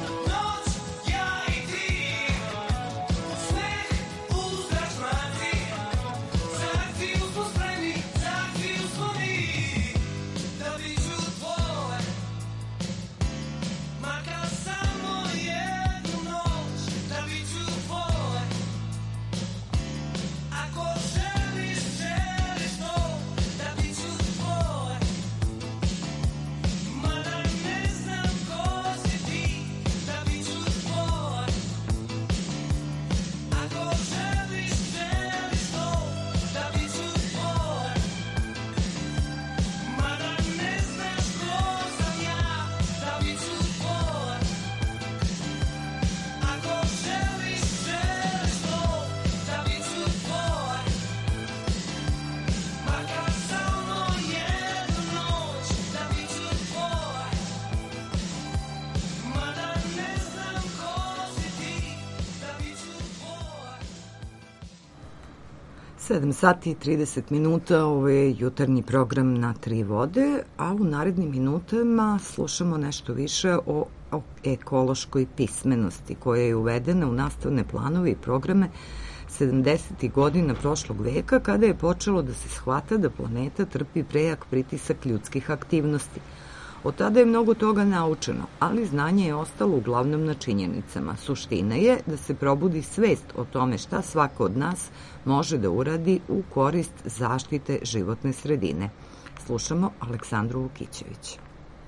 sedam sati i trideset minuta, ovo je jutarnji program Na tri vode, a u narednim minutama slušamo nešto više o, o ekološkoj pismenosti koja je uvedena u nastavne planove i programe sedamdesetih godina prošlog veka, kada je počelo da se shvata da planeta trpi prejak pritisak ljudskih aktivnosti. Od tada je mnogo toga naučeno, ali znanje je ostalo uglavnom na činjenicama. Suština je da se probudi svest o tome šta svako od nas može da uradi u korist zaštite životne sredine. Slušamo Aleksandru Vukićević.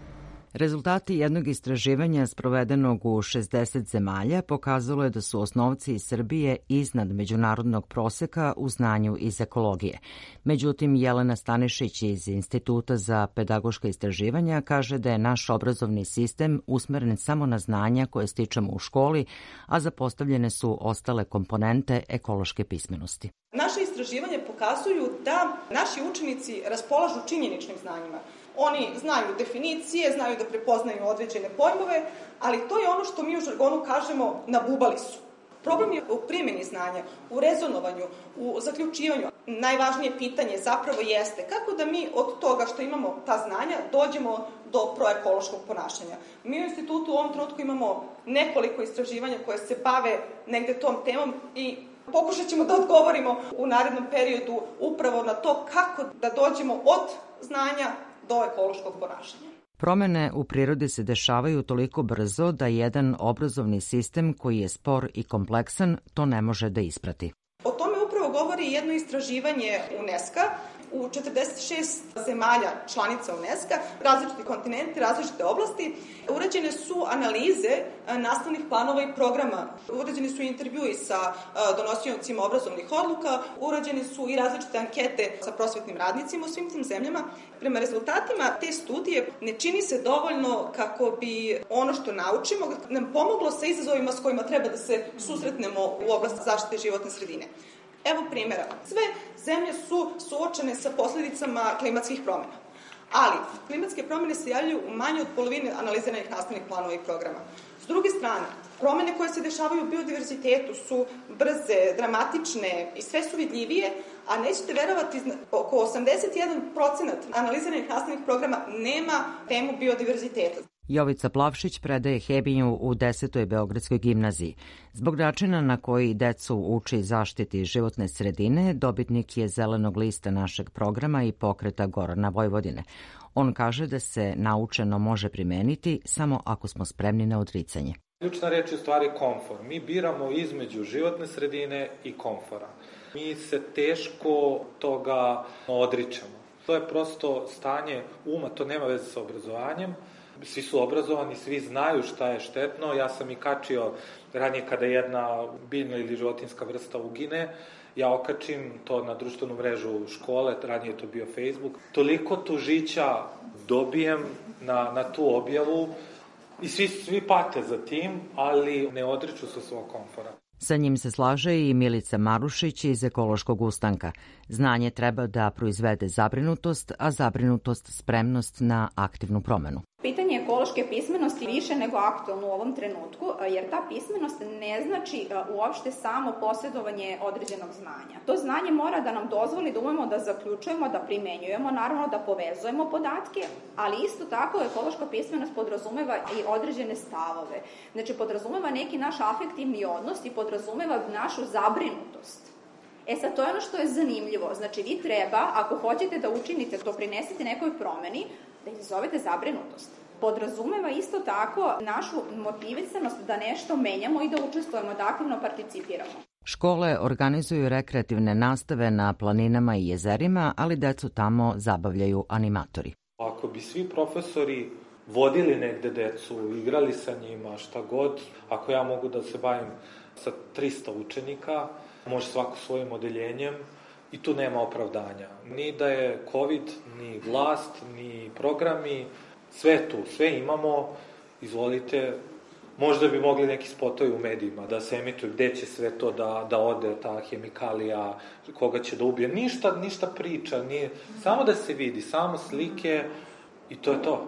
Rezultati jednog istraživanja sprovedenog u šezdeset zemalja pokazalo je da su osnovci iz Srbije iznad međunarodnog proseka u znanju iz ekologije. Međutim, Jelena Stanišić iz Instituta za pedagoška istraživanja kaže da je naš obrazovni sistem usmeren samo na znanja koje stičemo u školi, a zapostavljene su ostale komponente ekološke pismenosti. Naše istraživanje pokazuju da naši učenici raspolažu činjeničnim znanjima. Oni znaju definicije, znaju da prepoznaju određene pojmove, ali to je ono što mi u žargonu kažemo nabubali su. Problem je u primjeni znanja, u rezonovanju, u zaključivanju. Najvažnije pitanje zapravo jeste kako da mi od toga što imamo ta znanja dođemo do proekološkog ponašanja. Mi u institutu u ovom trenutku imamo nekoliko istraživanja koje se bave negde tom temom i pokušat ćemo da odgovorimo u narednom periodu upravo na to kako da dođemo od znanja do ekološkog ponašanja. Promene u prirodi se dešavaju toliko brzo da jedan obrazovni sistem koji je spor i kompleksan to ne može da isprati. O tome upravo govori jedno istraživanje UNESCO-a. U četrdeset šest zemalja članica UNESCO-a, različiti kontinenti, različite oblasti, urađene su analize nastavnih planova i programa. Urađeni su intervjui sa donosiocima obrazovnih odluka, urađene su i različite ankete sa prosvetnim radnicima u svim tim zemljama. Prema rezultatima te studije ne čini se dovoljno kako bi ono što naučimo nam pomoglo sa izazovima s kojima treba da se susretnemo u oblasti zaštite životne sredine. Evo primjera. Sve zemlje su suočene sa posljedicama klimatskih promjena. Ali klimatske promjene se javljaju u manje od polovine analiziranih nastavnih planova i programa. S druge strane, promjene koje se dešavaju u biodiverzitetu su brze, dramatične i sve su vidljivije, a nećete verovati, oko osamdeset jedan procenat analiziranih nastavnih programa nema temu biodiverziteta. Jovica Plavšić predaje hemiju u desetoj Beogradskoj gimnaziji. Zbog načina na koji decu uči zaštiti životne sredine, dobitnik je zelenog lista našeg programa i pokreta Gorana Vojvodine. On kaže da se naučeno može primeniti samo ako smo spremni na odricanje. Ključna reč je u stvari komfor. Mi biramo između životne sredine i komfora. Mi se teško toga odričemo. To je prosto stanje uma, to nema veze sa obrazovanjem. Svi su obrazovani, svi znaju šta je štetno. Ja sam i kačio ranije kada jedna biljna ili životinska vrsta ugine, ja okačim to na društvenu mrežu škole, ranije je to bio Facebook. Toliko tužića dobijem na, na tu objavu i svi, svi pate za tim, ali ne odriču se svog komfora. Sa njim se slaže i Milica Marušić iz Ekološkog ustanka. Znanje treba da proizvede zabrinutost, a zabrinutost spremnost na aktivnu promenu. Pitanje ekološke pismenosti više nego aktualno u ovom trenutku, jer ta pismenost ne znači uopšte samo posjedovanje određenog znanja. To znanje mora da nam dozvoli da umemo da zaključujemo, da primenjujemo, naravno da povezujemo podatke, ali isto tako ekološka pismenost podrazumeva i određene stavove. Znači podrazumeva neki naš afektivni odnos i podrazumeva našu zabrinutost. E sad, to je ono što je zanimljivo. Znači, vi treba, ako hoćete da učinite to, prinesite nekoj promeni, da izazovete zabrinutost. Podrazumeva isto tako našu motivisanost da nešto menjamo i da učestvujemo, da aktivno participiramo. Škole organizuju rekreativne nastave na planinama i jezerima, ali decu tamo zabavljaju animatori. Ako bi svi profesori vodili negde decu, igrali sa njima, šta god, ako ja mogu da se bavim sa trista učenika, može svako svojim odeljenjem i tu nema opravdanja. Ni da je COVID, ni vlast, ni programi, sve tu, sve imamo, izvolite, možda bi mogli neki spotovi u medijima da se emituju gde će sve to da, da ode, ta hemikalija, koga će da ubije. Ništa, ništa priča, nije, samo da se vidi, samo slike i to je to.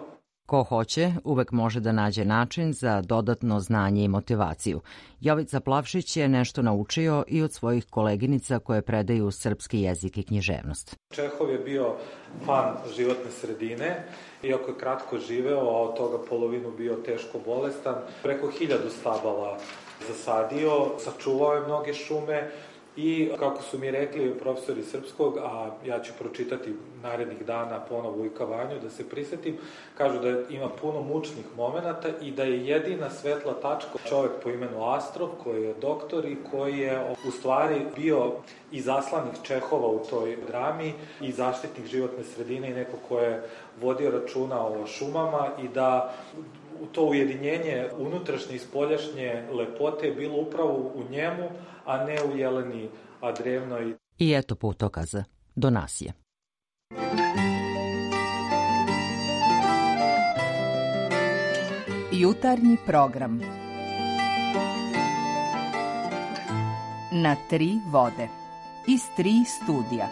Ko hoće, uvek može da nađe način za dodatno znanje i motivaciju. Jovica Plavšić je nešto naučio i od svojih koleginica koje predaju srpski jezik i književnost. Čehov je bio fan životne sredine, iako je kratko živeo, a od toga polovinu bio teško bolestan. Preko hiljadu stabala zasadio, sačuvao je mnoge šume i, kako su mi rekli profesori srpskog, a ja ću pročitati narednih dana ponovo Vujka Vanju, da se prisetim, kažu da ima puno mučnih momenata i da je jedina svetla tačka čovek po imenu Astrov, koji je doktor i koji je u stvari bio i zaslanik Čehova u toj drami i zaštitnik životne sredine i neko ko je vodio računa o šumama i da to ujedinjenje unutrašnje i spoljašnje lepote je bilo upravo u njemu, a ne u Jeleni Adrevnoj. I eto putokaza. Do nas je. Jutarnji program na tri vode iz tri studija.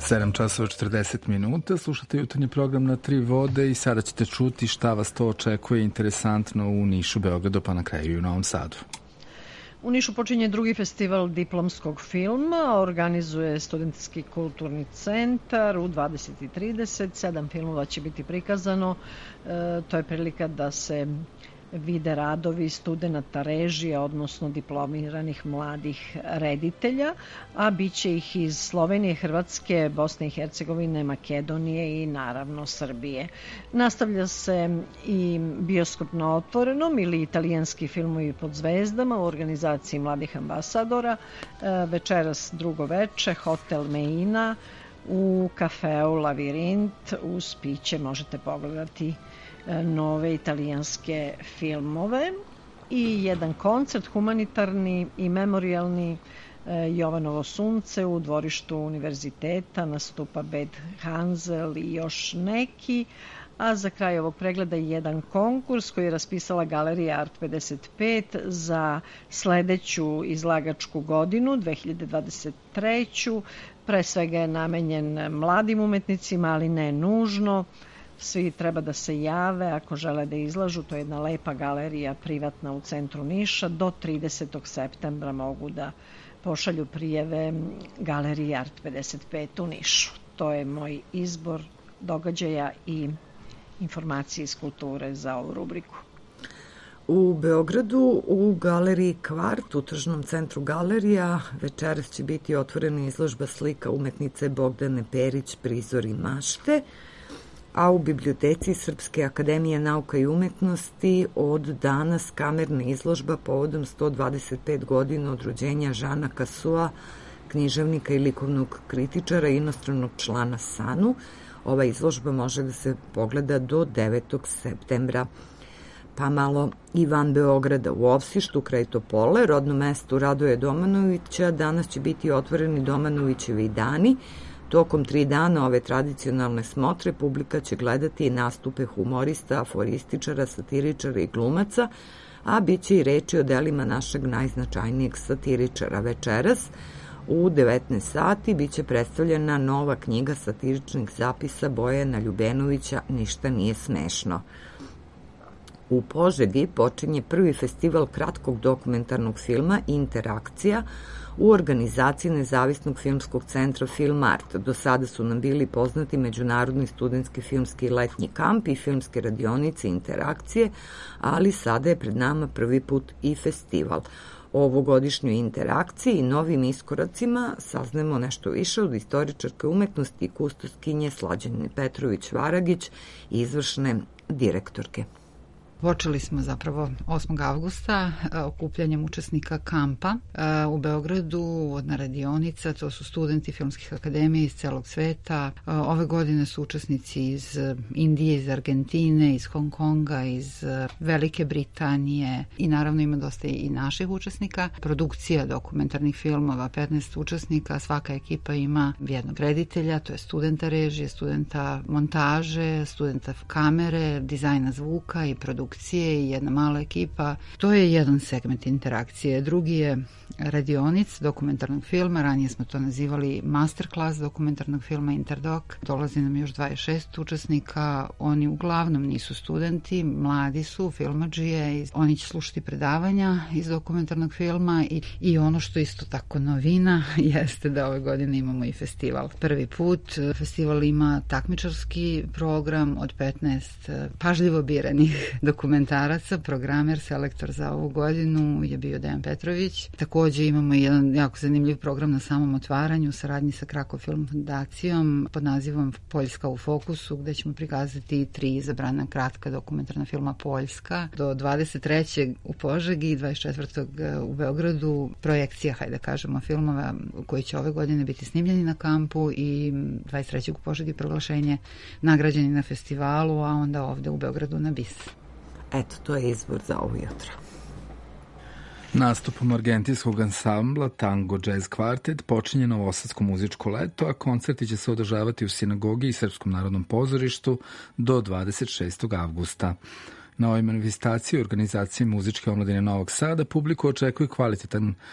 sedam časova četrdeset minuta, slušate jutarnji program na Tri vode i sada ćete čuti šta vas to očekuje interesantno u Nišu, Beogradu, pa na kraju i u Novom Sadu. U Nišu počinje drugi festival diplomskog filma, organizuje Studentski kulturni centar u dvadeset i trideset, sedam filmova će biti prikazano, e, to je prilika da se vide radovi studenta režija, odnosno diplomiranih mladih reditelja, a bit će ih iz Slovenije, Hrvatske, Bosne i Hercegovine, Makedonije i naravno Srbije. Nastavlja se i bioskop na otvorenom ili italijanski filmovi pod zvezdama u organizaciji mladih ambasadora. Večeras drugo veče, Hotel Meina u kafeu Lavirint, uz piće možete pogledati nove italijanske filmove i jedan koncert humanitarni i memorialni Jovanovo sunce u dvorištu univerziteta, nastupa Bed Hansel i još neki, a za kraj ovog pregleda jedan konkurs koji je raspisala Galerija Art pedeset pet za sledeću izlagačku godinu dve hiljade dvadeset treću. Pre svega je namenjen mladim umetnicima, ali ne nužno. Svi treba da se jave ako žele da izlažu. To je jedna lepa galerija privatna u centru Niša. Do tridesetog septembra mogu da pošalju prijeve Galeriji Art pedeset pet u Nišu. To je moj izbor događaja i informacije iz kulture za ovu rubriku. U Beogradu u galeriji Kvart, u tržnom centru galerija, večeras će biti otvorena izložba slika umetnice Bogdane Perić Prizori mašte, a u biblioteci Srpske akademije nauka i umetnosti od danas kamerna izložba povodom sto dvadeset pet godina od rođenja Žana Kasua, književnika i likovnog kritičara i inostranog člana SANU. Ova izložba može da se pogleda do devetog septembra. Pa malo i van Beograda, u Ovsištu kraj Topole, rodnom mestu Radoje Domanovića, danas će biti otvoreni Domanovićevi dani. Tokom tri dana ove tradicionalne smotre publika će gledati i nastupe humorista, aforističara, satiričara i glumaca, a bit će i reči o delima našeg najznačajnijeg satiričara. Večeras u devetnaest sati biće predstavljena nova knjiga satiričnih zapisa Bojana Ljubenovića Ništa nije smešno. U Požegi počinje prvi festival kratkog dokumentarnog filma Interakcija u organizaciji Nezavisnog filmskog centra Film Art. Do sada su nam bili poznati Međunarodni studentski filmski letnji kamp i filmske radionice Interakcije, ali sada je pred nama prvi put i festival. O ovogodišnjoj interakciji i novim iskoracima saznemo nešto više od istoričarke umetnosti i kustoskinje Slađane Petrović-Varagić i izvršne direktorke. Počeli smo zapravo osmog avgusta okupljanjem učesnika kampa u Beogradu, uvodna radionica, to su studenti filmskih akademija iz celog sveta. Ove godine su učesnici iz Indije, iz Argentine, iz Hong Konga, iz Velike Britanije i naravno ima dosta i naših učesnika. Produkcija dokumentarnih filmova, petnaest učesnika, svaka ekipa ima jednog reditelja, to je studenta režije, studenta montaže, studenta kamere, dizajna zvuka i produkcije i jedna mala ekipa. To je jedan segment interakcije. Drugi je radionic dokumentarnog filma, ranije smo to nazivali masterclass dokumentarnog filma Interdoc. Dolazi nam još dvadeset šest učesnika, oni uglavnom nisu studenti, mladi su, filmadžije, oni će slušati predavanja iz dokumentarnog filma i, i ono što isto tako novina jeste da ove godine imamo i festival. Prvi put festival ima takmičarski program od petnaest pažljivo biranih dokumentaraca. Programer, selektor za ovu godinu je bio Dejan Petrović. Takođe imamo jedan jako zanimljiv program na samom otvaranju u saradnji sa Krakov film fondacijom pod nazivom Poljska u fokusu, gde ćemo prikazati tri izabrana kratka dokumentarna filma Poljska. Do dvadeset trećeg u Požegi i dvadeset četvrtog u Beogradu projekcija, hajde da kažemo, filmova koji će ove godine biti snimljeni na kampu i dvadeset trećeg u Požegi proglašenje nagrađeni na festivalu, a onda ovde u Beogradu na Bis. Eto, to je izbor za ovo jutro. Nastupom argentinskog ansambla Tango Jazz Kvartet počinje novosadsko muzičko leto, a koncerti će se održavati u sinagogi i Srpskom narodnom pozorištu do dvadeset šestog avgusta. Na ovoj manifestaciji organizacije muzičke omladine Novog Sada publiku očekuje kvalitetan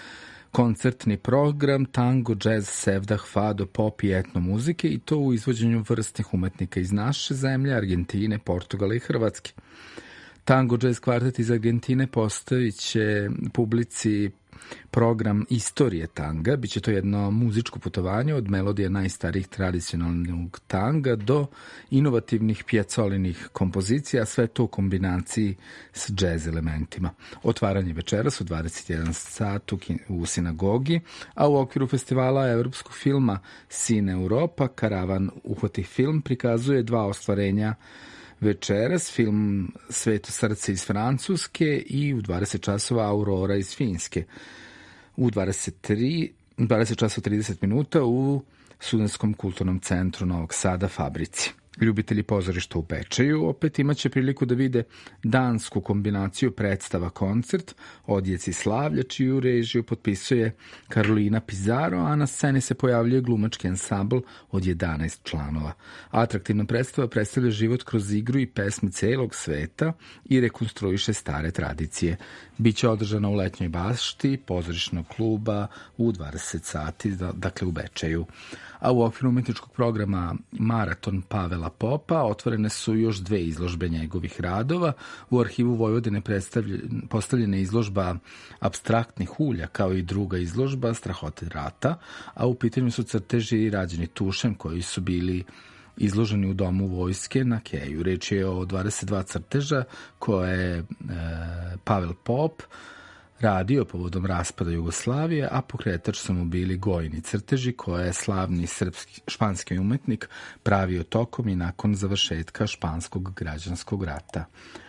koncertni program tango, džez, sevdah, fado, pop i etno muzike i to u izvođenju vrstnih umetnika iz naše zemlje, Argentine, Portugala i Hrvatske. Tango Jazz Kvartet iz Argentine postavit će publici program Istorije tanga. Biće to jedno muzičko putovanje od melodija najstarijih tradicionalnog tanga do inovativnih pjecolinih kompozicija, sve to u kombinaciji s džez elementima. Otvaranje večeras u dvadeset jedan sat u sinagogi, a u okviru festivala evropskog filma Cine Europa Karavan uhvatih film prikazuje dva ostvarenja večeras, film Sveto srce iz Francuske i u dvadeset časova Aurora iz Finske. U dvadeset tri, dvadeset časova trideset minuta u Studentskom kulturnom centru Novog Sada Fabrici. Ljubitelji pozorišta u Bečeju opet imaće priliku da vide dansku kombinaciju predstava koncert Odjeci slavlja, čiju režiju potpisuje Karolina Pizarro, a na sceni se pojavljuje glumački ansambl od jedanaest članova. Atraktivna predstava predstavlja život kroz igru i pesme celog sveta i rekonstruiše stare tradicije. Biće održana u letnjoj bašti pozorišnog kluba u dvadeset sati, dakle u Bečeju. A u okviru umetničkog programa Maraton Pavela Popa otvorene su još dve izložbe njegovih radova. U arhivu Vojvodine postavljena izložba apstraktnih ulja, kao i druga izložba Strahote rata, a u pitanju su crteži rađeni tušem koji su bili izloženi u Domu vojske na Keju. Reč je o dvadeset dva crteža koje je e, Pavel Pop radio povodom raspada Jugoslavije, a pokretač su mu bili Gojini crteži koje je slavni srpski, španski umetnik pravio tokom i nakon završetka španskog građanskog rata.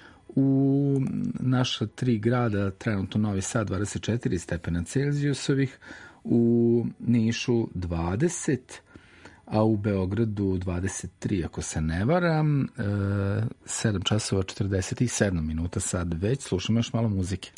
U naša tri grada, trenutno Novi Sad dvadeset četiri stepena Celzijusovih, u Nišu dvadeset, a u Beogradu dvadeset tri, ako se ne varam, sedam časova četrdeset sedam minuta sad već. Slušamo još malo muzike.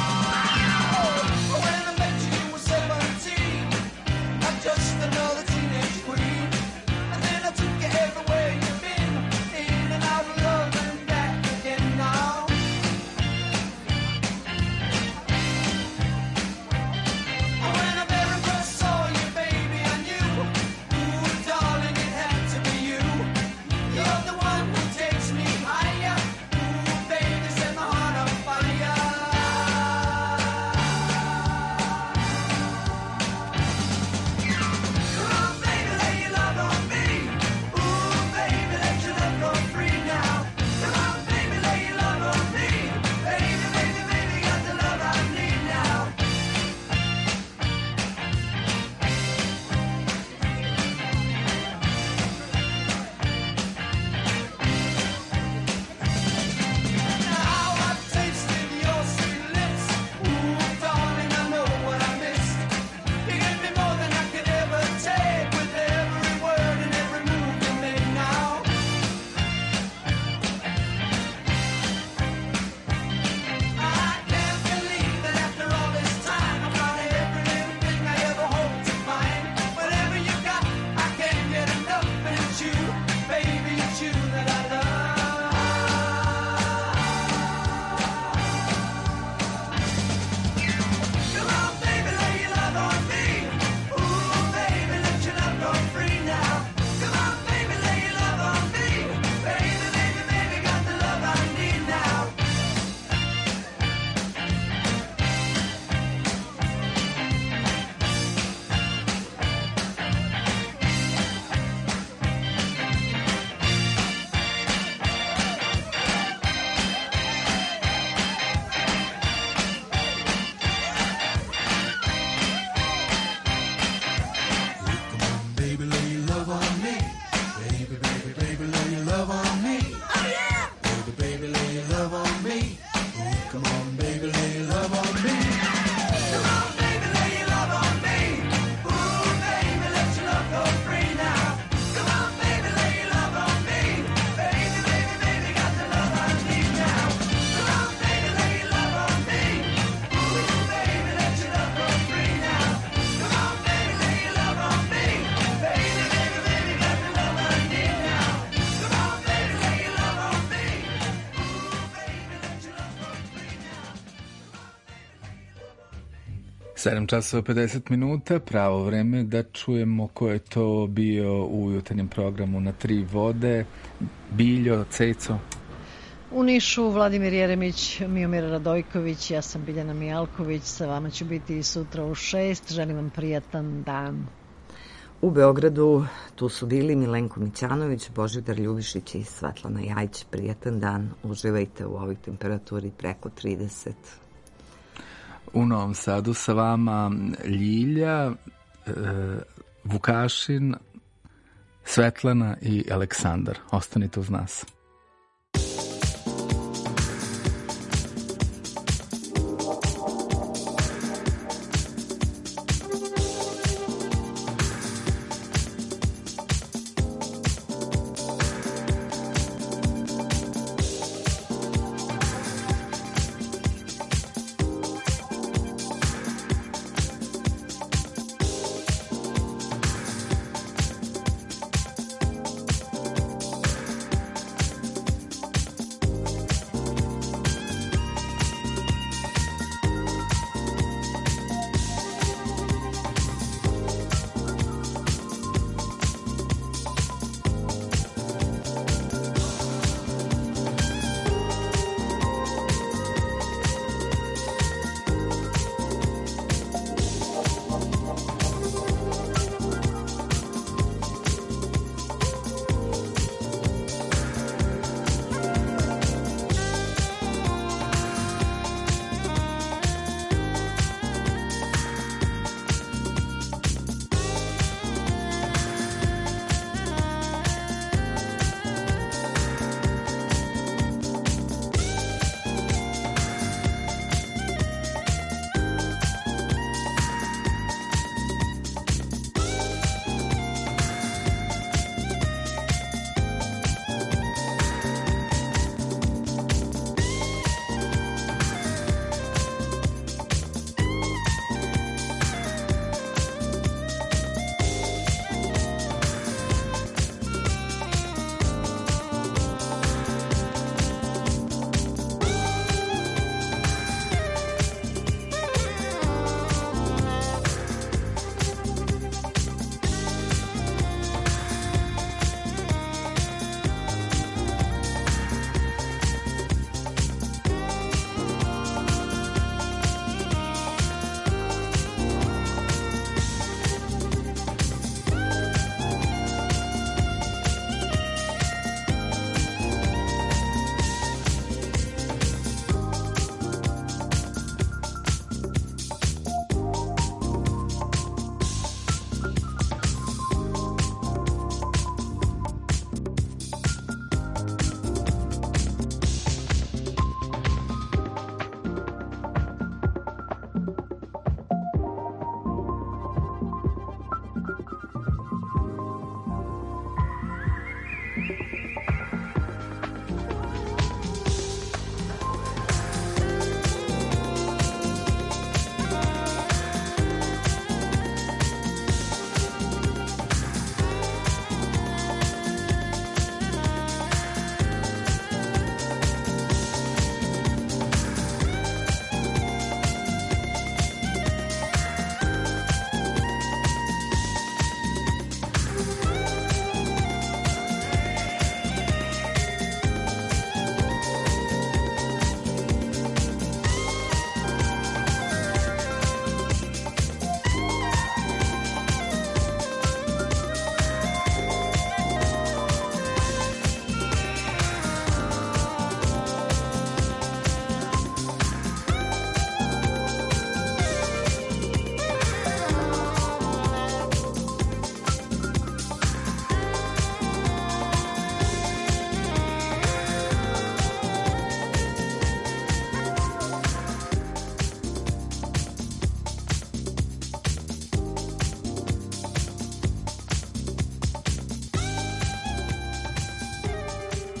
Just another teenager. sedam časova pedeset minuta, pravo vreme da čujemo ko je to bio u jutarnjem programu na Tri vode. Biljo, Ceco. U Nišu Vladimir Jeremić, Miomir Radojković, ja sam Biljana Mijalković, sa vama ću biti i sutra u šest. Želim vam prijatan dan. U Beogradu tu su bili Milenko Mićanović, Božidar Ljubišić i Svetlana Jajić. Prijatan dan, uživajte u ovoj temperaturi preko trideset. U Novom Sadu sa vama Ljilja, e, Vukašin, Svetlana i Aleksandar. Ostanite uz nas.